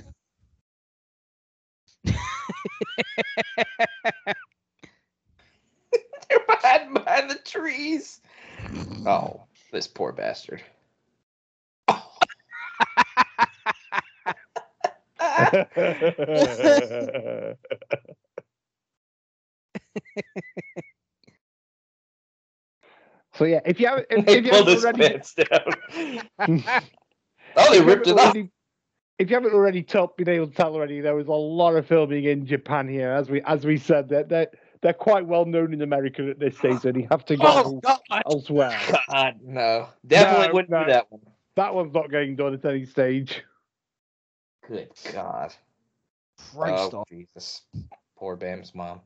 They're behind the trees. Oh, this poor bastard. So yeah, if you haven't, They if you pulled haven't his already, pants down. Oh, they ripped it off. if you haven't already been able to tell already, there was a lot of filming in Japan here, as we said that they're quite well known in America at this stage, and you have to go elsewhere. God, no. Definitely No, wouldn't no. do that one. That one's not getting done at any stage. Good God. Christ Oh, Jesus. Poor Bam's mom.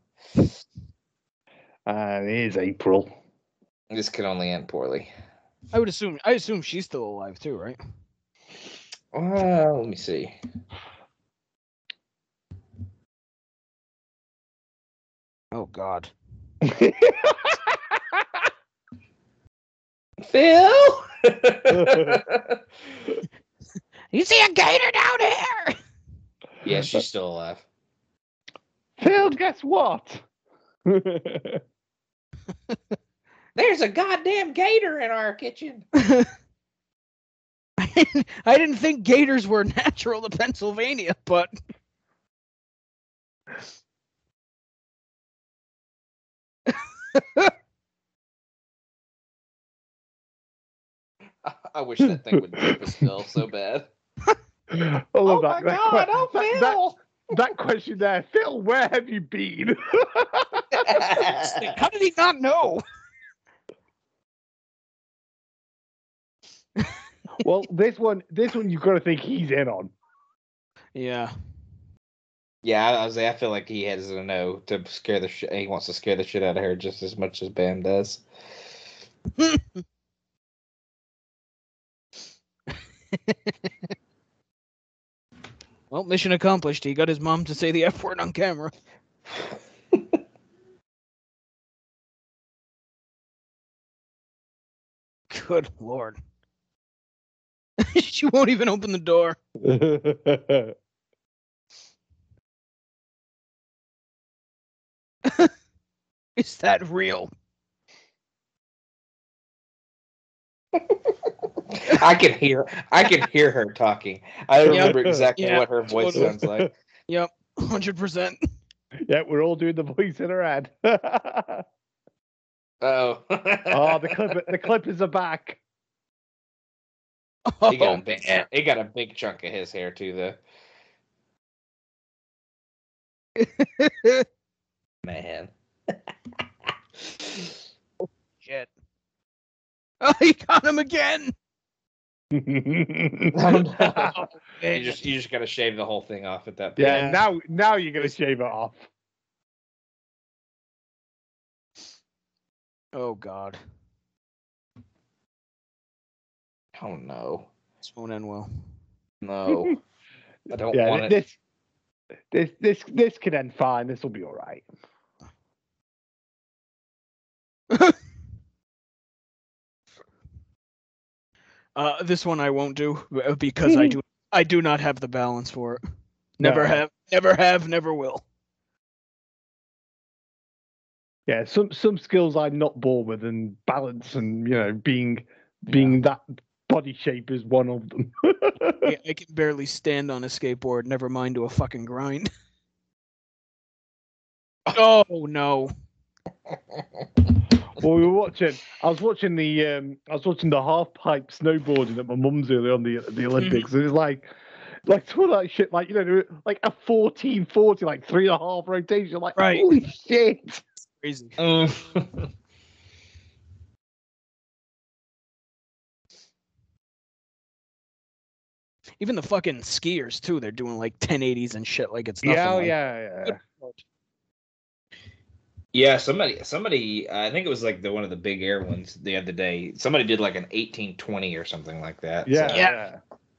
And it is April. This could only end poorly. I assume she's still alive too, right? Let me see. Oh God. Phil? You see a gator down here? Yeah, she's still alive. Phil, guess what? There's a goddamn gator in our kitchen. I didn't think gators were natural to Pennsylvania, but I wish that thing would rip us Phil so bad. Oh my God, Phil! That question there, Phil, where have you been? how did he not know? Well, this one you've got to think he's in on. Yeah. Yeah, I feel like he has a no to scare the shit. He wants to scare the shit out of her just as much as Bam does. Well, mission accomplished. He got his mom to say the F word on camera. Good Lord. She won't even open the door. Is that real? I can hear her talking. I remember exactly what her voice sounds like. Yep, 100%. Yeah, we're all doing the voice in our head. Oh. Oh, the clippers are back. He got a big chunk of his hair too, though. Man. Shit. Oh, he got him again. Oh, no. You just gotta shave the whole thing off at that point. Yeah, now you're gonna shave it off. Oh God. Oh no. This won't end well. No. I don't want it. This could end fine. This will be all right. This one I won't do because I do not have the balance for it. Never No. have, never will. Yeah, some skills I'm not born with, and balance, and being that body shape is one of them. I can barely stand on a skateboard. Never mind do a fucking grind. Oh no. Well, I was watching the half pipe snowboarding at my mum's earlier on the Olympics, and it's like some of that shit, like like a 1440, like 3.5 rotation, like Right. Holy shit. Crazy. Even the fucking skiers too, they're doing like 1080s and shit like it's nothing. Yeah. Yeah, somebody I think it was like one of the big air ones the other day. Somebody did like an 1820 or something like that. Yeah. So. Yeah.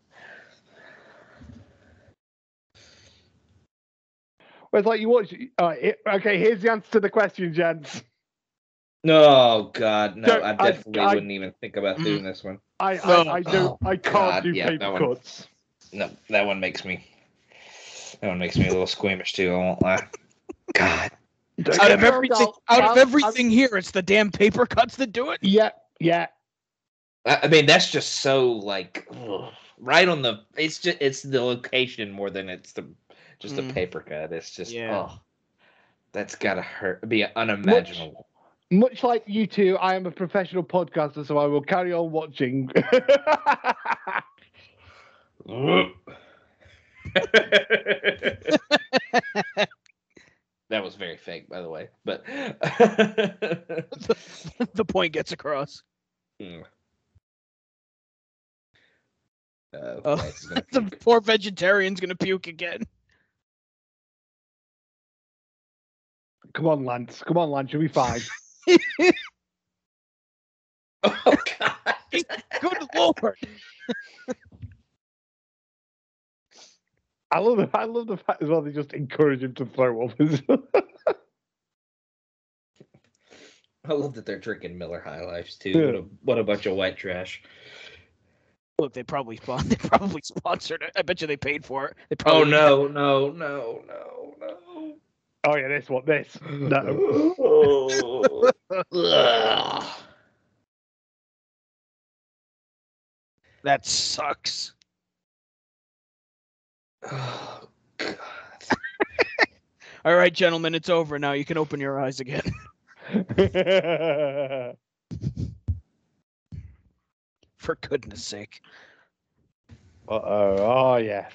Well, it's like you watch. Okay, here's the answer to the question, gents. No, God, no! So, I definitely wouldn't even think about doing this one. I can't God, do yeah, paper that one. cuts. No, that one makes me a little squeamish too. I won't lie. God. Out of everything here, it's the damn paper cuts that do it. Yeah. I mean, that's just so like right on the. It's the location more than it's the just a paper cut. It's just Yeah. that's gotta hurt, be unimaginable. Much like you two, I am a professional podcaster, so I will carry on watching. That was very fake, by the way, but The point gets across. Lance is gonna The puke. poor vegetarian's gonna puke again. Come on, Lance. You'll be fine. Oh God! Good lord. I love the fact as well they just encourage him to throw up. I love that they're drinking Miller High Lifes too. What a bunch of white trash. Look, they probably sponsored it. I bet you they paid for it. They Oh probably no! Oh yeah, this. No. Ugh. That sucks. Oh God! All right, gentlemen, it's over now. You can open your eyes again. For goodness sake. Uh-oh. Oh yes.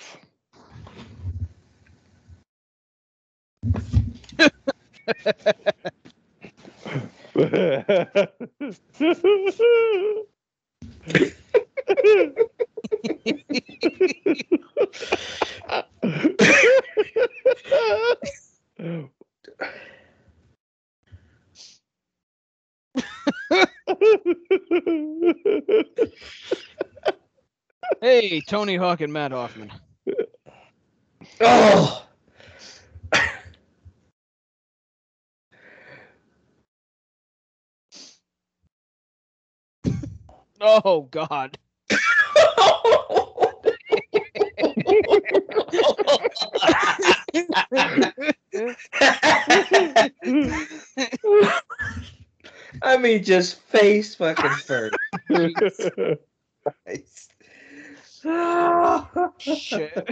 Hey, Tony Hawk and Matt Hoffman. Oh! Oh, God. I mean, just face fucking first. Christ. Shit.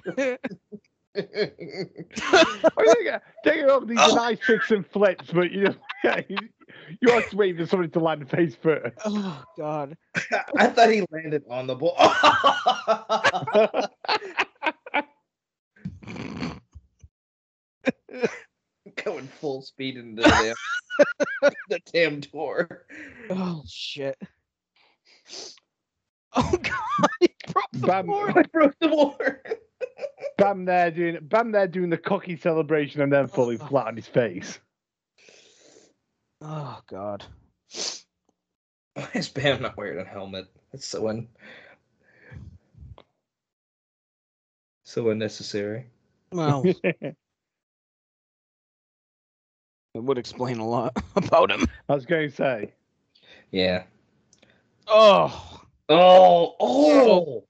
Taking off these nice tricks and flips, but you are waiting for somebody to land face first. Oh, God. I thought he landed on the ball. Going full speed into the damn door. Oh, shit. Oh, God. He broke the Bam. floor. I broke the board. Bam there doing the cocky celebration and then falling flat on his face. Oh, God. Why is Bam not wearing a helmet? That's so unnecessary. Well, it would explain a lot about him. I was going to say. Yeah. Oh. Oh.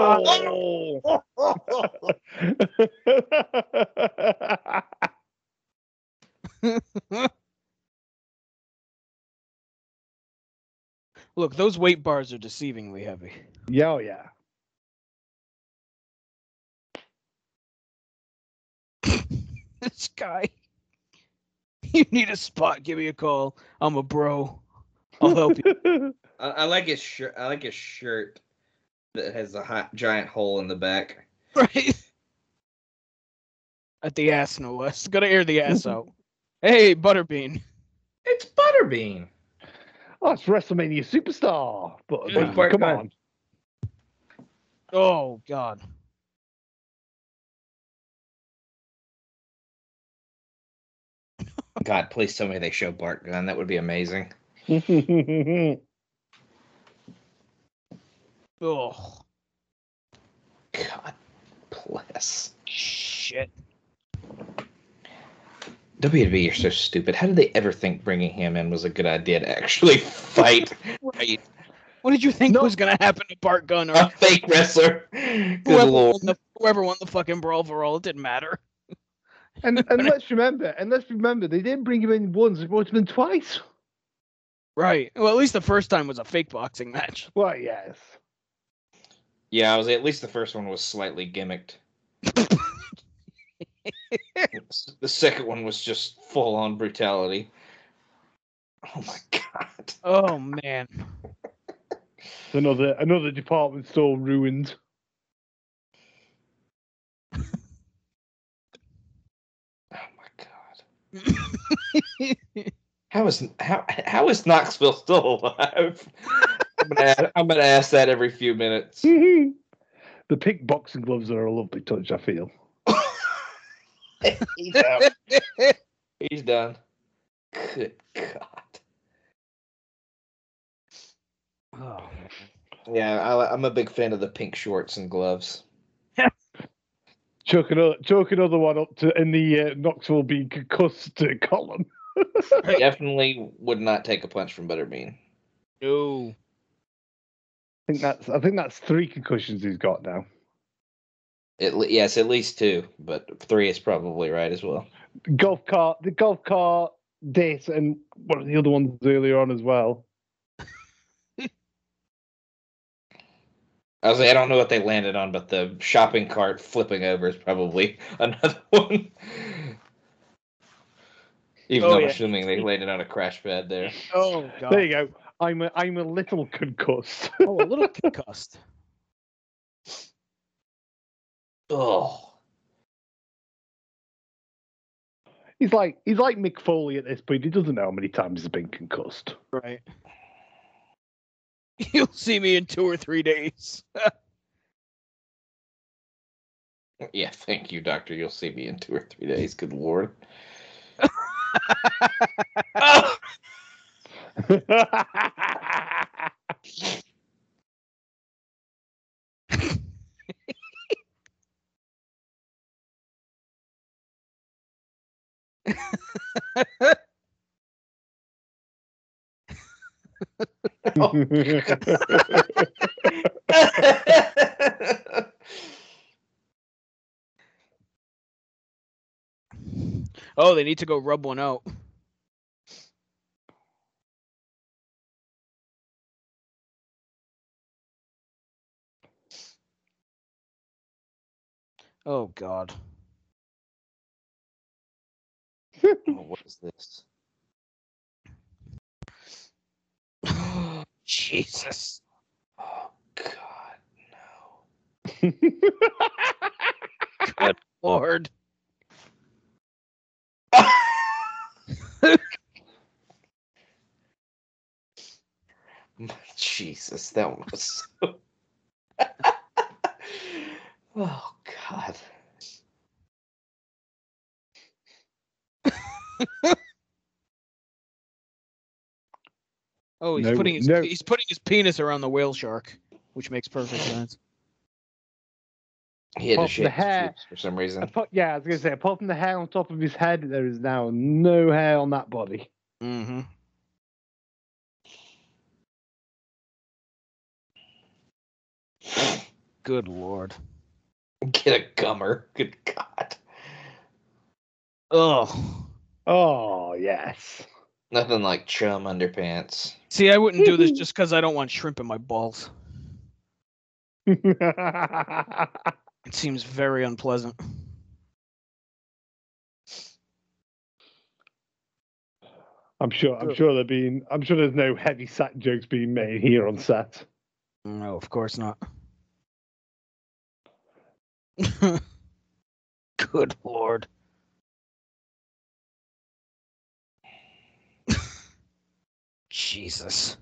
Look, those weight bars are deceivingly heavy. Yeah, oh, yeah. This guy. You need a spot, give me a call. I'm a bro. I'll help you. I like his shirt. I like his shirt that has a giant hole in the back. Right? At the ass, no less. Gotta air the ass out. Hey, Butterbean. It's Butterbean. Oh, it's WrestleMania Superstar. But Yeah. come on. Oh, God. God, please tell me they show Bart Gunn. That would be amazing. Oh. God bless. Shit. WWE, you're so stupid. How did they ever think bringing him in was a good idea to actually fight Right. What did you think was going to happen to Bart Gunn or a fake wrestler? Good whoever Lord. won the fucking Brawl for All? It didn't matter. and let's remember, they didn't bring him in once, they brought him in twice. Right. Well, at least the first time was a fake boxing match. Well, yes. Yeah, at least the first one was slightly gimmicked. The second one was just full on brutality. Oh my god. Oh man. Another department store ruined. Oh my god. How is Knoxville still alive? I'm gonna ask that every few minutes. The pink boxing gloves are a lovely touch, I feel. He's out. He's done. Good God. Oh. Yeah, I'm a big fan of the pink shorts and gloves. Chuck another one up to in the Knoxville being concussed column. Definitely would not take a punch from Butterbean. No. I think that's 3 concussions he's got now. Yes, at least 2, but 3 is probably right as well. The golf cart, this, and one of the other ones earlier on as well. I don't know what they landed on, but the shopping cart flipping over is probably another one. Even though I'm assuming they landed on a crash pad there. Oh god. There you go. I'm a little concussed. Oh, a little concussed. Oh. He's like Mick Foley at this point. He doesn't know how many times he's been concussed. Right. You'll see me in 2 or 3 days. Yeah, thank you, Doctor. You'll see me in 2 or 3 days. Good Lord. Oh! Oh, they need to go rub one out. Oh god. Oh, what is this? Jesus. Oh God, no. Good Lord. Jesus, that one was so... Oh God. Oh, he's putting his penis around the whale shark, which makes perfect sense. He had to Apart from the shave his hair. pubes for some reason. I was going to say, apart from the hair on top of his head, there is now no hair on that body. Mm-hmm. Good Lord. Get a gummer. Good God. Oh. Oh, yes. Nothing like chum underpants. See, I wouldn't do this just because I don't want shrimp in my balls. It seems very unpleasant. I'm sure there's no heavy sack jokes being made here on set. No, of course not. Good Lord. Jesus.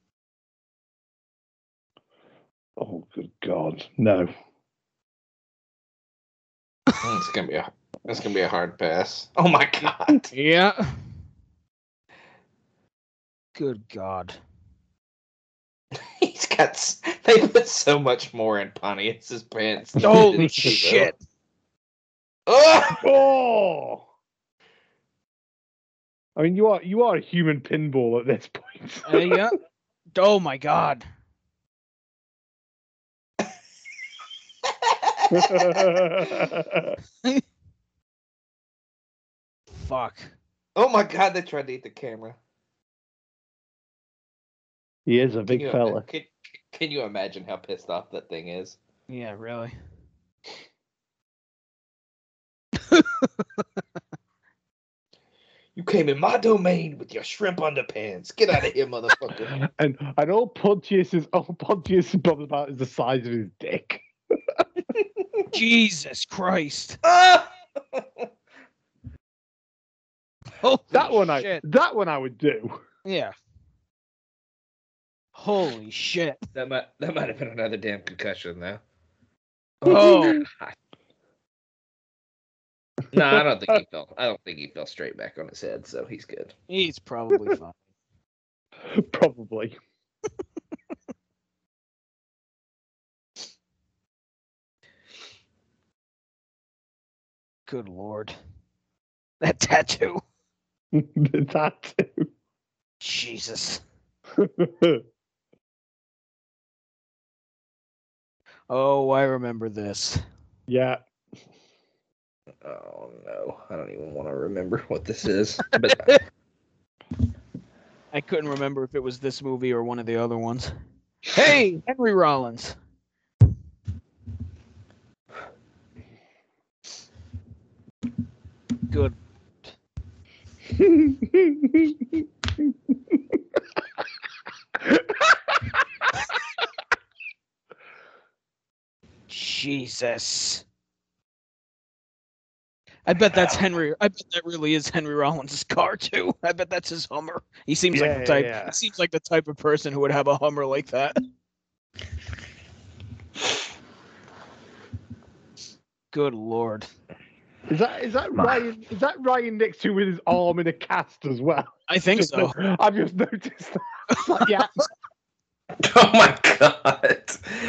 Oh, good God, no. It's gonna be a hard pass. Oh my God. Yeah. Good God. They put so much more in Pontius's pants. Holy shit. Oh! I mean, you are a human pinball at this point. Yeah. Oh my God. Fuck. Oh my God, they tried to eat the camera. He is a big fella. Can you imagine how pissed off that thing is? Yeah, really. You came in my domain with your shrimp underpants. Get out of here, motherfucker. And all Pontius is bothered about is the size of his dick. Jesus Christ. Ah! Holy That one shit. I would do. Yeah. Holy shit. That might have been another damn concussion, though. Oh. No, I don't think he fell. I don't think he fell straight back on his head, so he's good. He's probably fine. Probably. Good Lord. That tattoo. The tattoo. Jesus. Oh, I remember this. Yeah. Oh no, I don't even want to remember what this is. But I couldn't remember if it was this movie or one of the other ones. Hey, Henry Rollins. Good. Jesus. I bet that's Henry. I bet that really is Henry Rollins' car too. I bet that's his Hummer. He seems like the type. Yeah. He seems like the type of person who would have a Hummer like that. Good Lord. Is that Ryan? Is that Ryan next to with his arm in a cast as well? I think so. I've just noticed that. It's like, yeah. oh my god.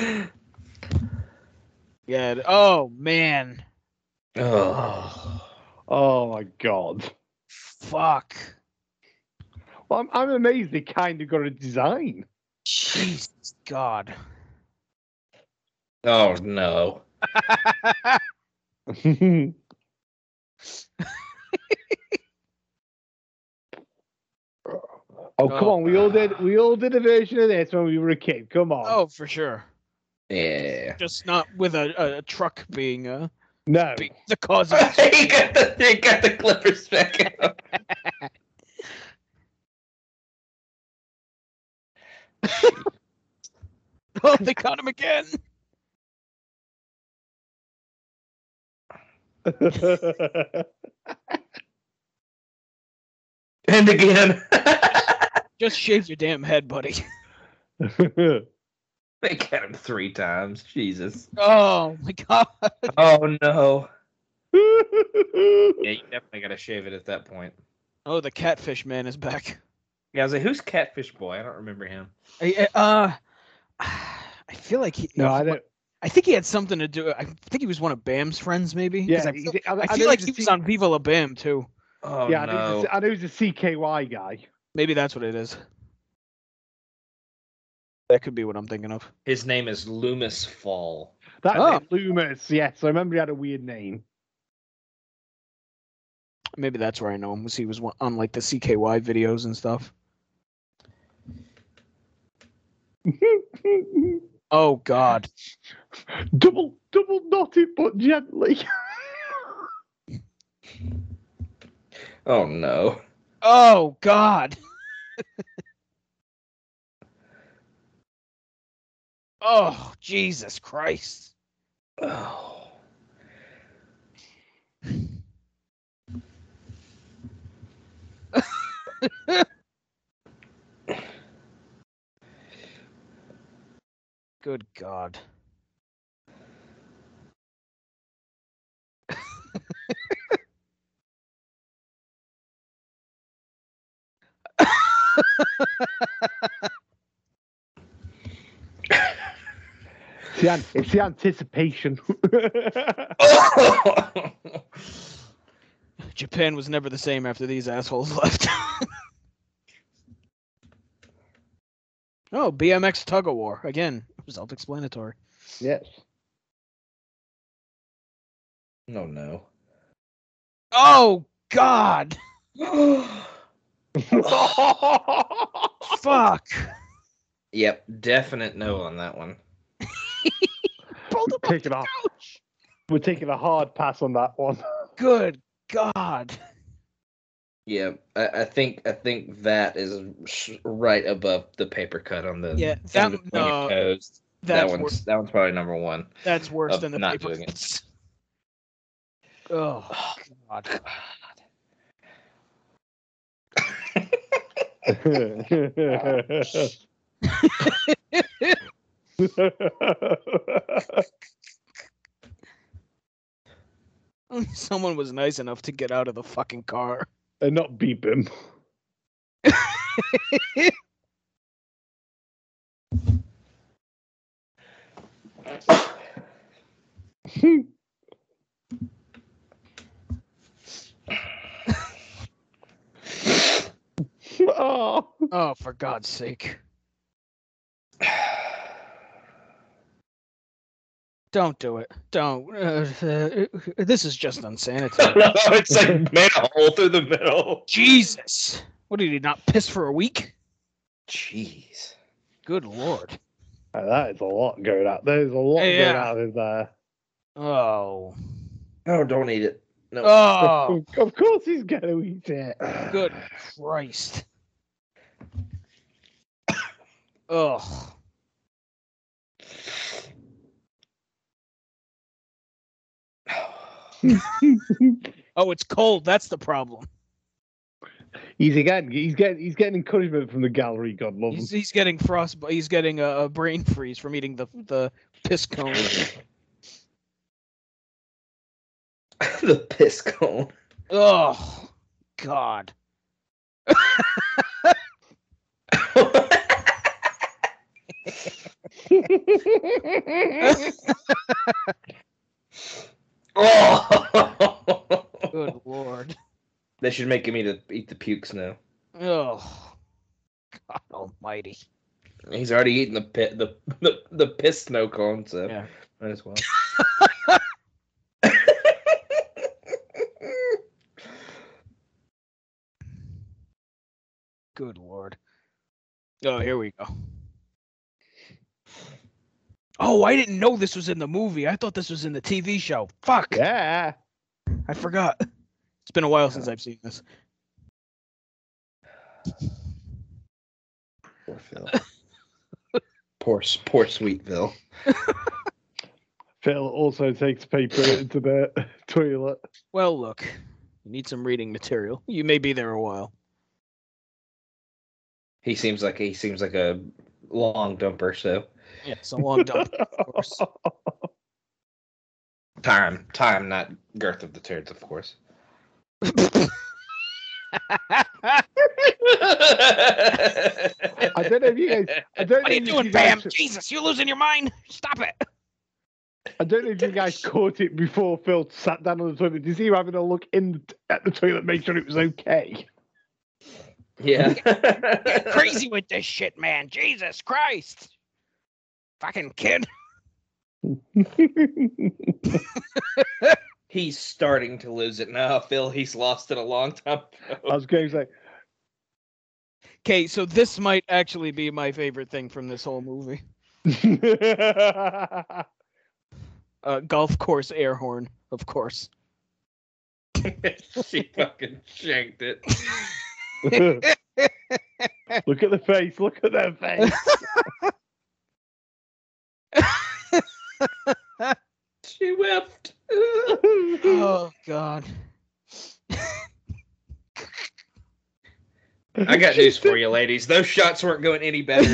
Yeah. Oh man. Oh. Oh my god. Fuck. Well, I'm amazed they kind of got a design. Jesus God. Oh no. Oh come on, we all did a version of this when we were a kid. Come on. Oh, for sure. Yeah. Just not with a truck being No. the cause of it. he got the Clippers back out. Oh, they caught him again. And again. Just shave your damn head, buddy. They got him 3 times. Jesus. Oh my God. Oh no. Yeah, you definitely gotta shave it at that point. Oh, the catfish man is back. Yeah, I was like, who's Catfish Boy? I don't remember him. I feel like he. No, I don't. I think he had something to do. I think he was one of Bam's friends, maybe. Yeah, I feel like he was on Viva La Bam too. Oh yeah, no. I know he's a CKY guy. Maybe that's what it is. That could be what I'm thinking of. His name is Loomis Fall. That's Oh. it, Loomis. Yes, I remember he had a weird name. Maybe that's where I know him. Was he was on like the CKY videos and stuff. Oh God. double knot it, but gently. Oh no. Oh God. Oh Jesus Christ. Oh. Good God. It's the anticipation. Japan was never the same after these assholes left. Oh, BMX tug of war again. Self-explanatory. Yes. No, no. Oh God. Fuck. Yep, definite no on that one. Pulled him Take it off off. the couch. We're taking a hard pass on that one. Good God. Yeah, I think that is right above the paper cut on the Yeah, end of your toes. That one's probably number one. That's worse than the not paper doing it. cuts. Oh, God. Someone was nice enough to get out of the fucking car. And not beep him. Oh, for God's sake. Don't do it. Don't. This is just unsanitary. No, it's like made a hole through the middle. Jesus. What, did he not piss for a week? Jeez. Good Lord. That is a lot going out. There's a lot going out of there. Oh. Oh, don't eat it. No. Oh. Of course he's going to eat it. Good Christ. Ugh. Oh, it's cold. That's the problem. He's getting encouragement from the gallery. God love him. He's getting frostbite. He's getting a brain freeze from eating the piss cone. The piss cone. Oh, God. Oh, good Lord. They should make him eat the pukes now. Oh, God Almighty. He's already eaten the piss snow cone, so yeah, might as well. Good Lord. Oh, here we go. Oh, I didn't know this was in the movie. I thought this was in the TV show. Fuck. Yeah. I forgot. It's been a while since I've seen this. Poor Phil. poor sweet Phil. Phil also takes paper into the toilet. Well, look. You need some reading material. You may be there a while. He seems like a long dumper, so. Yeah, it's a long dump, of course. Time, not girth of the turds, of course. I don't know if you guys. What are you doing, Bam? Jesus, you're losing your mind. Stop it. I don't know if you guys caught it before Phil sat down on the toilet. Did you see him having a look at the toilet, make sure it was okay? Yeah. Get crazy with this shit, man. Jesus Christ. Fucking kid. He's starting to lose it now, Phil. He's lost it a long time ago. I was going to say. Okay, so this might actually be my favorite thing from this whole movie. Golf course air horn, of course. She fucking shanked it. Look at the face. Look at their face. She whiffed. Oh, God. I got news for you, ladies. Those shots weren't going any better.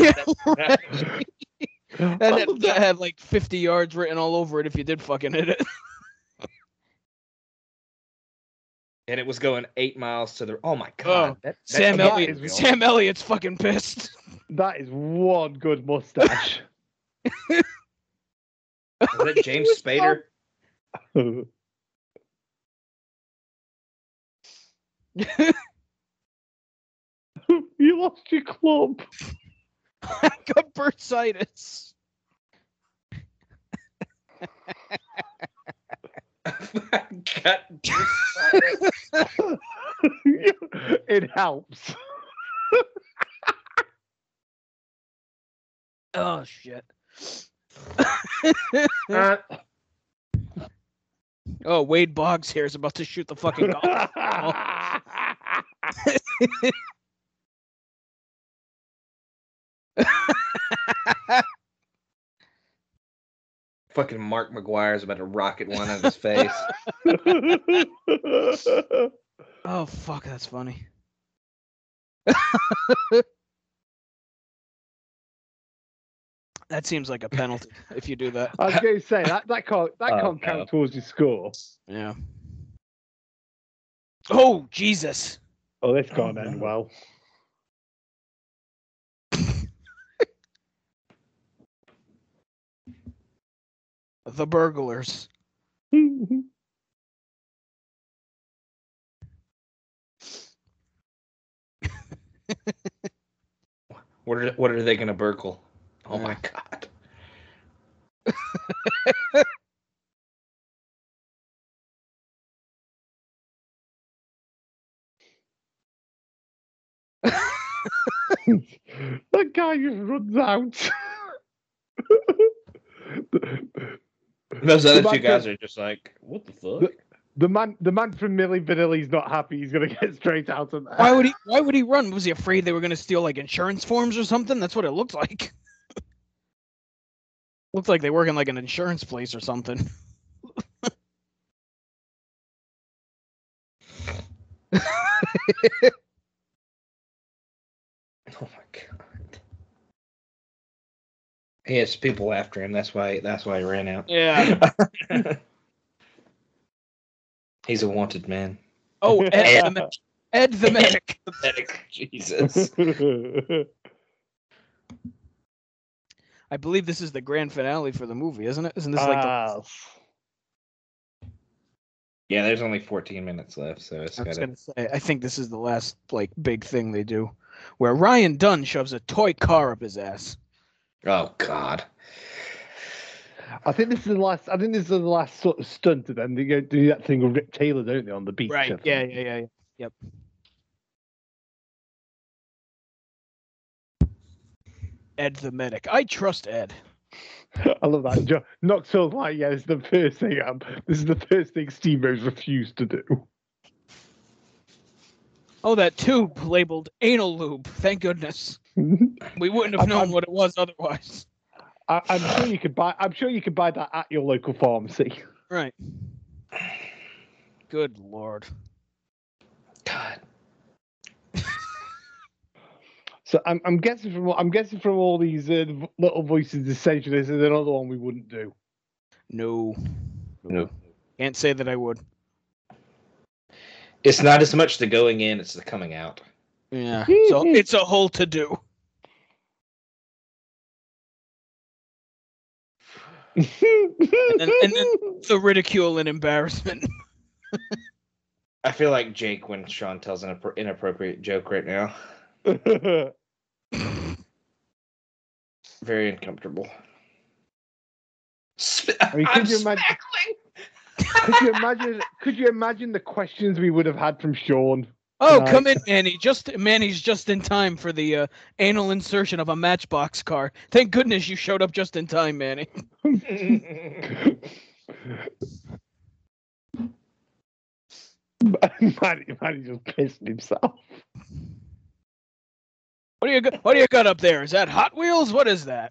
And that had like 50 yards written all over it if you did fucking hit it. And it was going 8 miles to the. Oh my God! Oh, Sam Elliott's fucking pissed. That is one good mustache. Is that James Spader? You lost your club. I got bursitis. It helps. Oh, shit. Oh, Wade Boggs here is about to shoot the fucking golf. Fucking Mark McGuire's about to rocket one at his face. Oh, fuck, that's funny. That seems like a penalty if you do that. I was going to say that can't count towards your score. Yeah. Oh, Jesus. Oh, this can't end well. The burglars. What are they gonna burgle? Oh my god. That guy just runs out. Those other two guys are just like, what the fuck? The man from Milli Vanilli's not happy. He's gonna get straight out of there. Why would he run? Was he afraid they were gonna steal like insurance forms or something? That's what it looked like. Looked like they work in like an insurance place or something. Oh my god. He has people after him. That's why he ran out. Yeah. He's a wanted man. Oh, Ed the medic. The medic. Jesus. I believe this is the grand finale for the movie, isn't it? Isn't this like the... Yeah, there's only 14 minutes left, so it's gonna say, I think this is the last like big thing they do, where Ryan Dunn shoves a toy car up his ass. Oh God. I think this is the last. I think this is the last sort of stunt of them. They go do that thing with Rip Taylor, don't they, on the beach? Right. Yeah. Yep. Ed the medic. I trust Ed. I love that. Knoxville's like, yeah, this is the first thing. This is the first thing Steve-O's refused to do. Oh, that tube labeled anal lube. Thank goodness. We wouldn't have known what it was otherwise. I'm sure you could buy. I'm sure you could buy that at your local pharmacy. Right. Good Lord. God. So I'm guessing from all these little voices, essentially, this is another one we wouldn't do. No. Can't say that I would. It's not as much the going in; it's the coming out. Yeah. So it's a whole to do. and then the ridicule and embarrassment. I feel like Jake when Sean tells an inappropriate joke right now. Very uncomfortable. I mean, could you imagine the questions we would have had from Sean? Oh, come in, Manny. Manny's just in time for the anal insertion of a Matchbox car. Thank goodness you showed up just in time, Manny. Manny just pissed himself. What do you got up there? Is that Hot Wheels? What is that?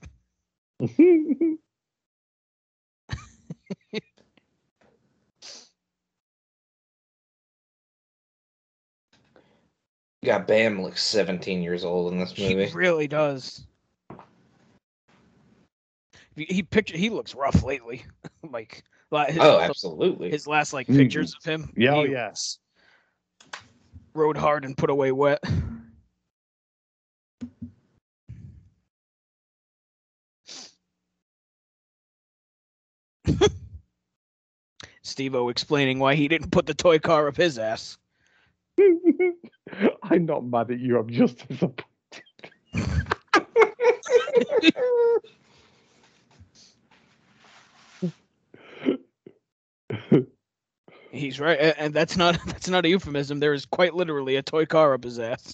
Yeah, Bam looks 17 years old in this movie. He really does. He looks rough lately. Absolutely. His last pictures of him. Yeah, yes. Rode hard and put away wet. Steve-O explaining why he didn't put the toy car up his ass. I'm not mad at you. I'm just disappointed. He's right, and that's not a euphemism. There is quite literally a toy car up his ass.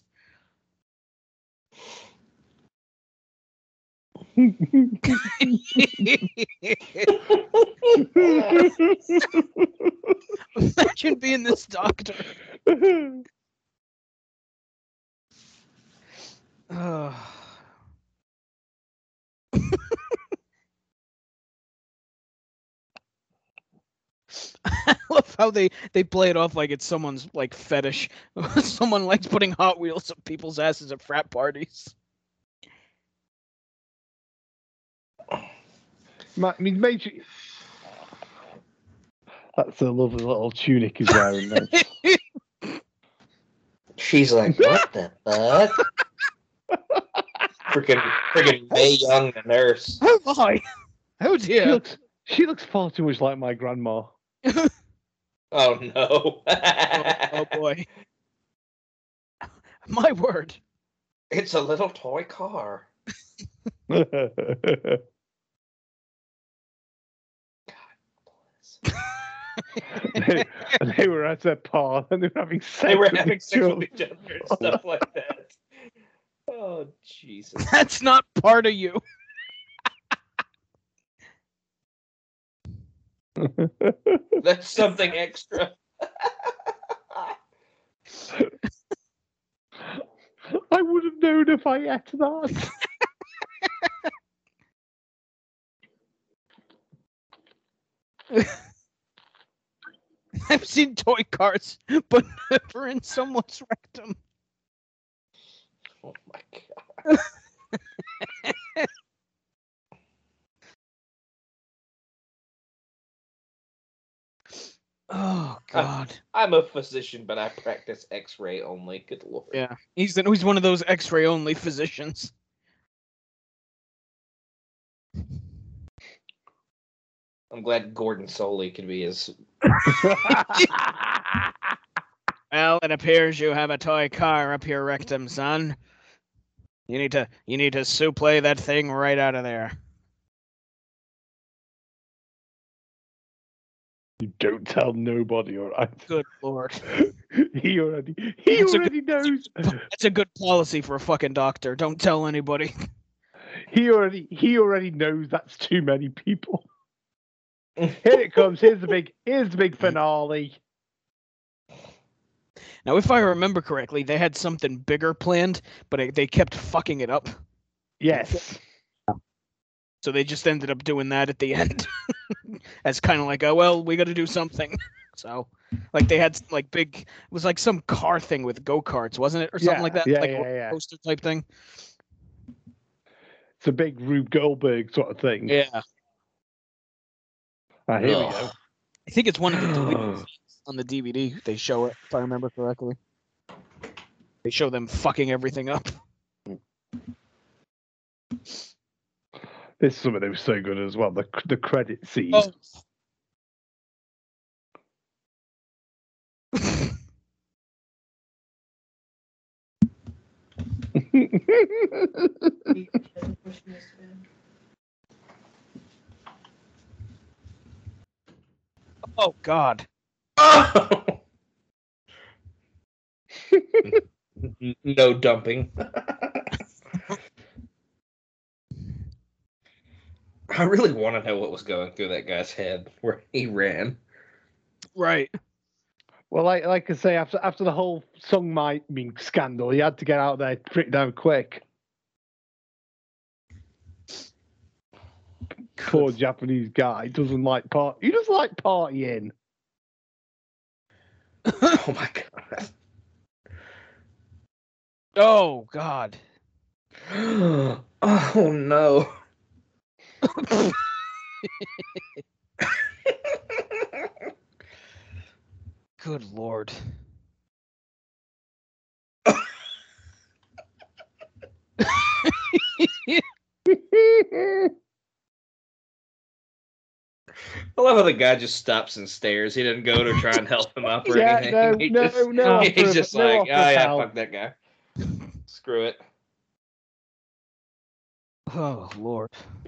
this doctor. I love how they play it off like it's someone's like fetish. Someone likes putting Hot Wheels up people's asses at frat parties. I mean, Major. That's a lovely little tunic he's wearing there. She's like, what the fuck? Freaking Mae Young, the nurse. Oh my! Oh dear! She looks far too much like my grandma. Oh no! Oh boy! My word! It's a little toy car. they were at their par and they were having sex. They were having sex with each other and stuff like that. Oh Jesus! That's not part of you. That's something extra. I would have known if I ate that. I've seen toy cars, but never in someone's rectum. Oh my god. Oh god. I'm a physician, but I practice X-ray only. Good lord. Yeah, he's one of those X-ray only physicians. I'm glad Gordon Soley could be his. Well, it appears you have a toy car up your rectum, son. You need to souffle that thing right out of there. You don't tell nobody, all right? Good lord. He already knows. That's a good policy for a fucking doctor. Don't tell anybody. He already knows that's too many people. Here it comes. Here's the big finale. Now, if I remember correctly, they had something bigger planned, but they kept fucking it up. Yes. So they just ended up doing that at the end. As kind of like, oh, well, we got to do something. So, like, they had, like, big... It was like some car thing with go-karts, wasn't it? Or something like that? Yeah, like yeah. a poster type thing? It's a big Rube Goldberg sort of thing. Yeah. Here we go. I think it's one of the deleted scenes on the DVD. They show it, if I remember correctly. They show them fucking everything up. This is something that was so good as well. The credit scene. Oh. Oh God. No dumping. I really want to know what was going through that guy's head where he ran. Right. Well, like I say, after the whole Sung Ming scandal, he had to get out there pretty damn quick. Poor Japanese guy doesn't like He doesn't like partying. Oh my god. Oh God. Oh no. Good Lord. I love how the guy just stops and stares. He didn't go to try and help him up or anything. No. He's just like, oh yeah, fuck that guy. Screw it. Oh Lord.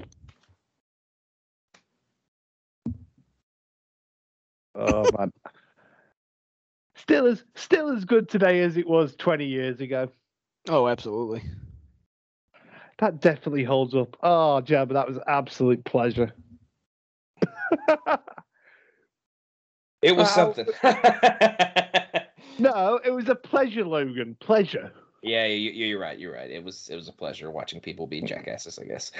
Oh man. Still as good today as it was 20 years ago. Oh, absolutely. That definitely holds up. Oh, Jabba, that was an absolute pleasure. It was something. No, it was a pleasure, Logan. Pleasure. Yeah, you're right. You're right. It was a pleasure watching people be jackasses, I guess.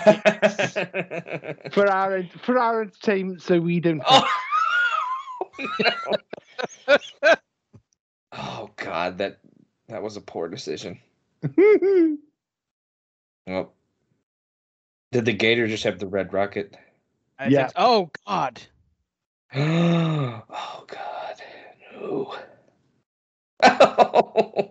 For our entertainment, so we don't. Oh, no. Oh God, that was a poor decision. Well, did the Gator just have the red rocket? I think, oh God. Oh God, no. Oh.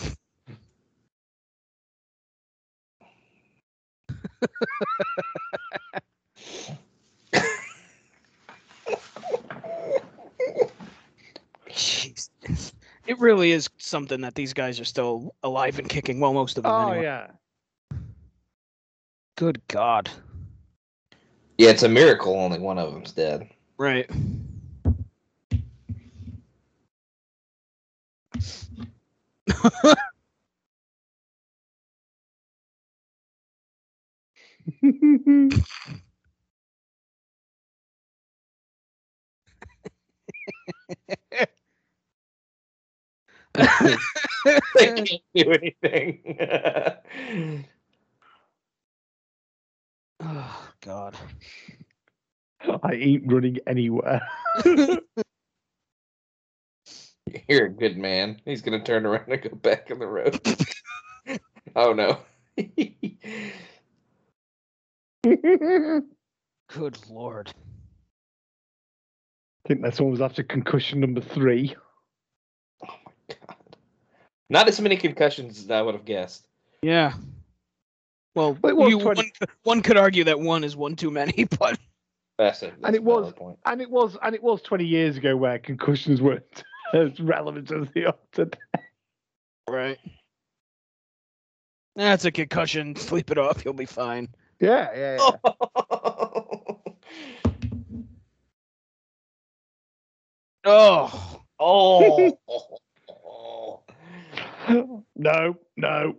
Jeez. It really is something that these guys are still alive and kicking. Well, most of them anyway. Yeah. Good God. Yeah, it's a miracle only one of them's dead. Right. They can't do anything. Oh God. I ain't running anywhere. You're a good man. He's gonna turn around and go back on the road. Oh no. Good Lord. I think this one was after concussion number 3. Oh my God. Not as many concussions as I would have guessed. Yeah. Well, But it was one could argue that one is one too many, but That's a valid point. And it was 20 years ago where concussions weren't as relevant as they are today. right. That's a concussion. Sleep it off. You'll be fine. Yeah. Oh. Oh. No. No.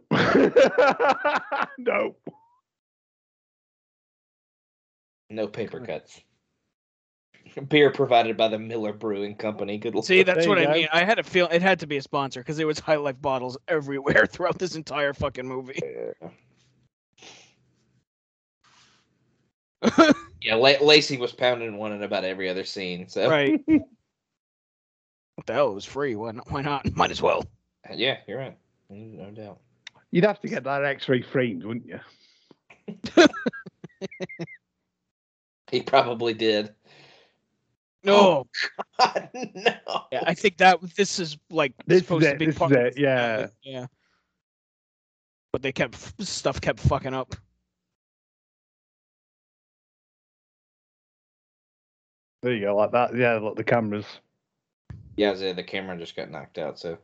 No paper cuts. Beer provided by the Miller Brewing Company. Good luck. See, that's There what you I go. mean. I had a feel it had to be a sponsor because there was High Life bottles everywhere throughout this entire fucking movie. Yeah, Lacey was pounding one in about every other scene. So Right. What the hell? It was free. Why not? Might as well. Yeah, you're right. No doubt. You'd have to get that X-ray framed, wouldn't you? He probably did. No. God, no. Yeah, I think that this is like This supposed is to be it, part this of is it, yeah. Yeah. But they kept fucking up. There you go, like that. Yeah, look, the cameras. Yeah, the camera just got knocked out. So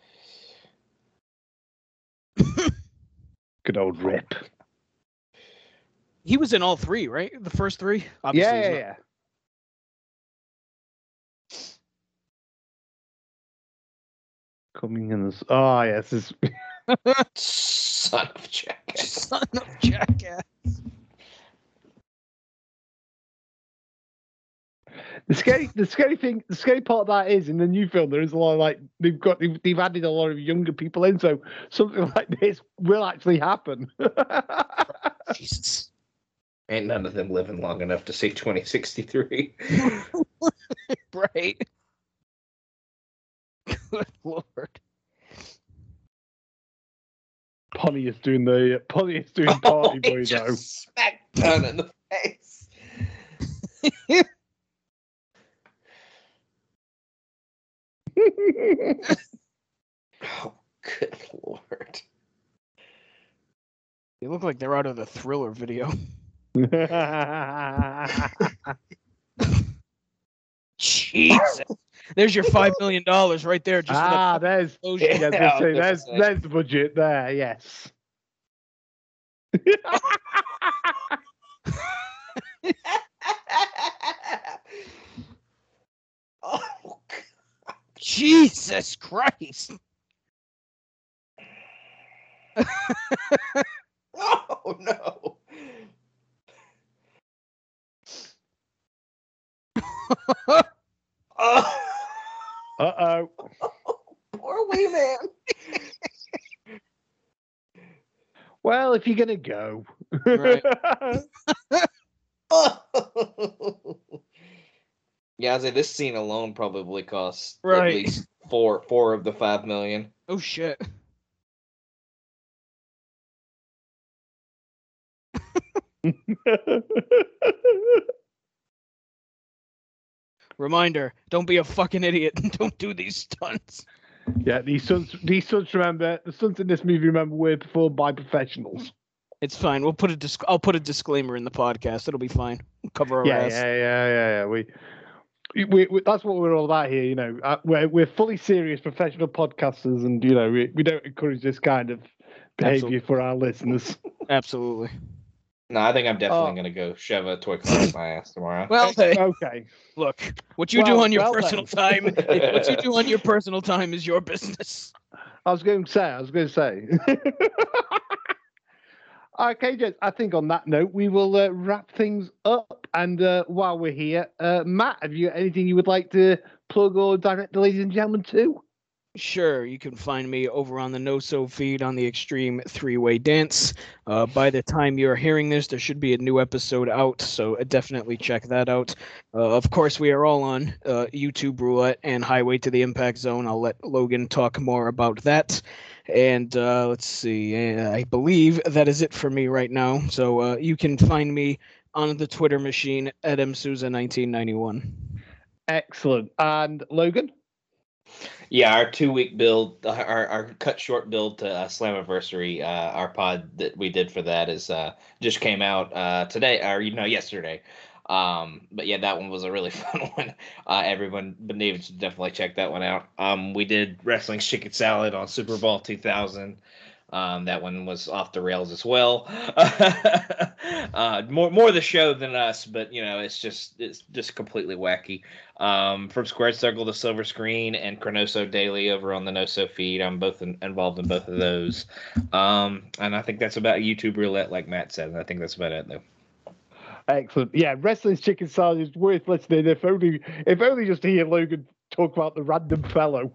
Good old Rip. He was in all 3, right? The first 3? Obviously, he's not- Yeah. Coming in as yes, this son of jackass. Son of jackass. the scary part of that is in the new film there is a lot of they've added a lot of younger people in, so something like this will actually happen. Jesus. Ain't none of them living long enough to see 2063. Right. Good Lord. Pontius doing party boy though. Smack down in the face. Oh, good Lord. They look like they're out of the Thriller video. Jesus. There's your $5 million right there. Just for that there's explosion. there's the budget there. Yes. Oh, God. Jesus Christ. Oh, no. Oh. Uh-oh. Poor wee man. Well, if you're going to go. Right. Yeah, I say this scene alone probably costs Right. at least four of the $5 million. Oh shit. Reminder, don't be a fucking idiot and don't do these stunts. Yeah, these stunts remember, the stunts in this movie, remember, were performed by professionals. It's fine. I'll put a disclaimer in the podcast. It'll be fine. We'll cover our ass. Yeah. We that's what we're all about here, you know. We're fully serious professional podcasters, and you know we don't encourage this kind of behavior for our listeners. Absolutely. No, I think I'm definitely going to go shove a toy car up my ass tomorrow. Well, hey, Okay. look, what you do on your personal time, what you do on your personal time is your business. I was going to say. Okay, gents, I think on that note, we will wrap things up. And while we're here, Matt, have you got anything you would like to plug or direct the ladies and gentlemen to? Sure, you can find me over on the No-So feed on the Extreme Three-Way Dance. By the time you're hearing this, there should be a new episode out, so definitely check that out. Of course, we are all on YouTube Roulette and Highway to the Impact Zone. I'll let Logan talk more about that. And let's see, I believe that is it for me right now. So you can find me on the Twitter machine at msouza1991. Excellent. And Logan? Yeah, our 2-week build, our cut short build to Slammiversary, our pod that we did for that is just came out today, or yesterday. But yeah, that one was a really fun one. Everyone needs to definitely check that one out. We did Wrestling Chicken Salad on Super Bowl 2000. That one was off the rails as well. More the show than us, but it's just completely wacky. From Squared Circle to Silver Screen and Chronoso Daily over on the No-So feed. I'm both involved in both of those. And I think that's about YouTube Roulette, like Matt said. And I think that's about it, though. Excellent. Yeah, Wrestling's Chicken Salad is worth listening. If only just to hear Logan talk about the random fellow.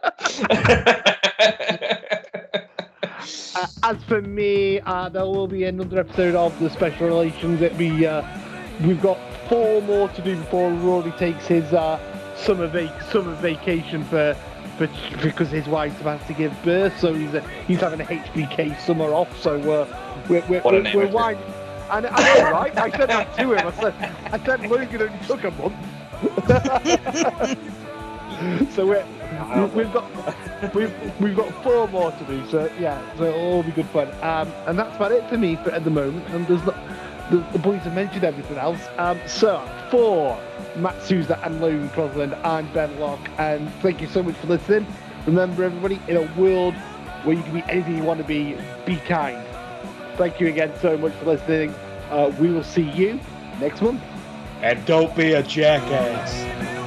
As for me, there will be another episode of the Special Relations. We've got 4 more to do before Rory takes his summer vacation because his wife's about to give birth. So he's having a HBK summer off. So we're winding. I know, right? I said that to him. I said Logan only took a month. So we've got 4 more to do. So yeah, so it'll all be good fun. And that's about it for me at the moment. And the boys have mentioned everything else. So for Matt Souza and Logan Crosland, I'm Ben Locke, and thank you so much for listening. Remember, everybody, in a world where you can be anything you want to be kind. Thank you again so much for listening. We will see you next month. And don't be a jackass.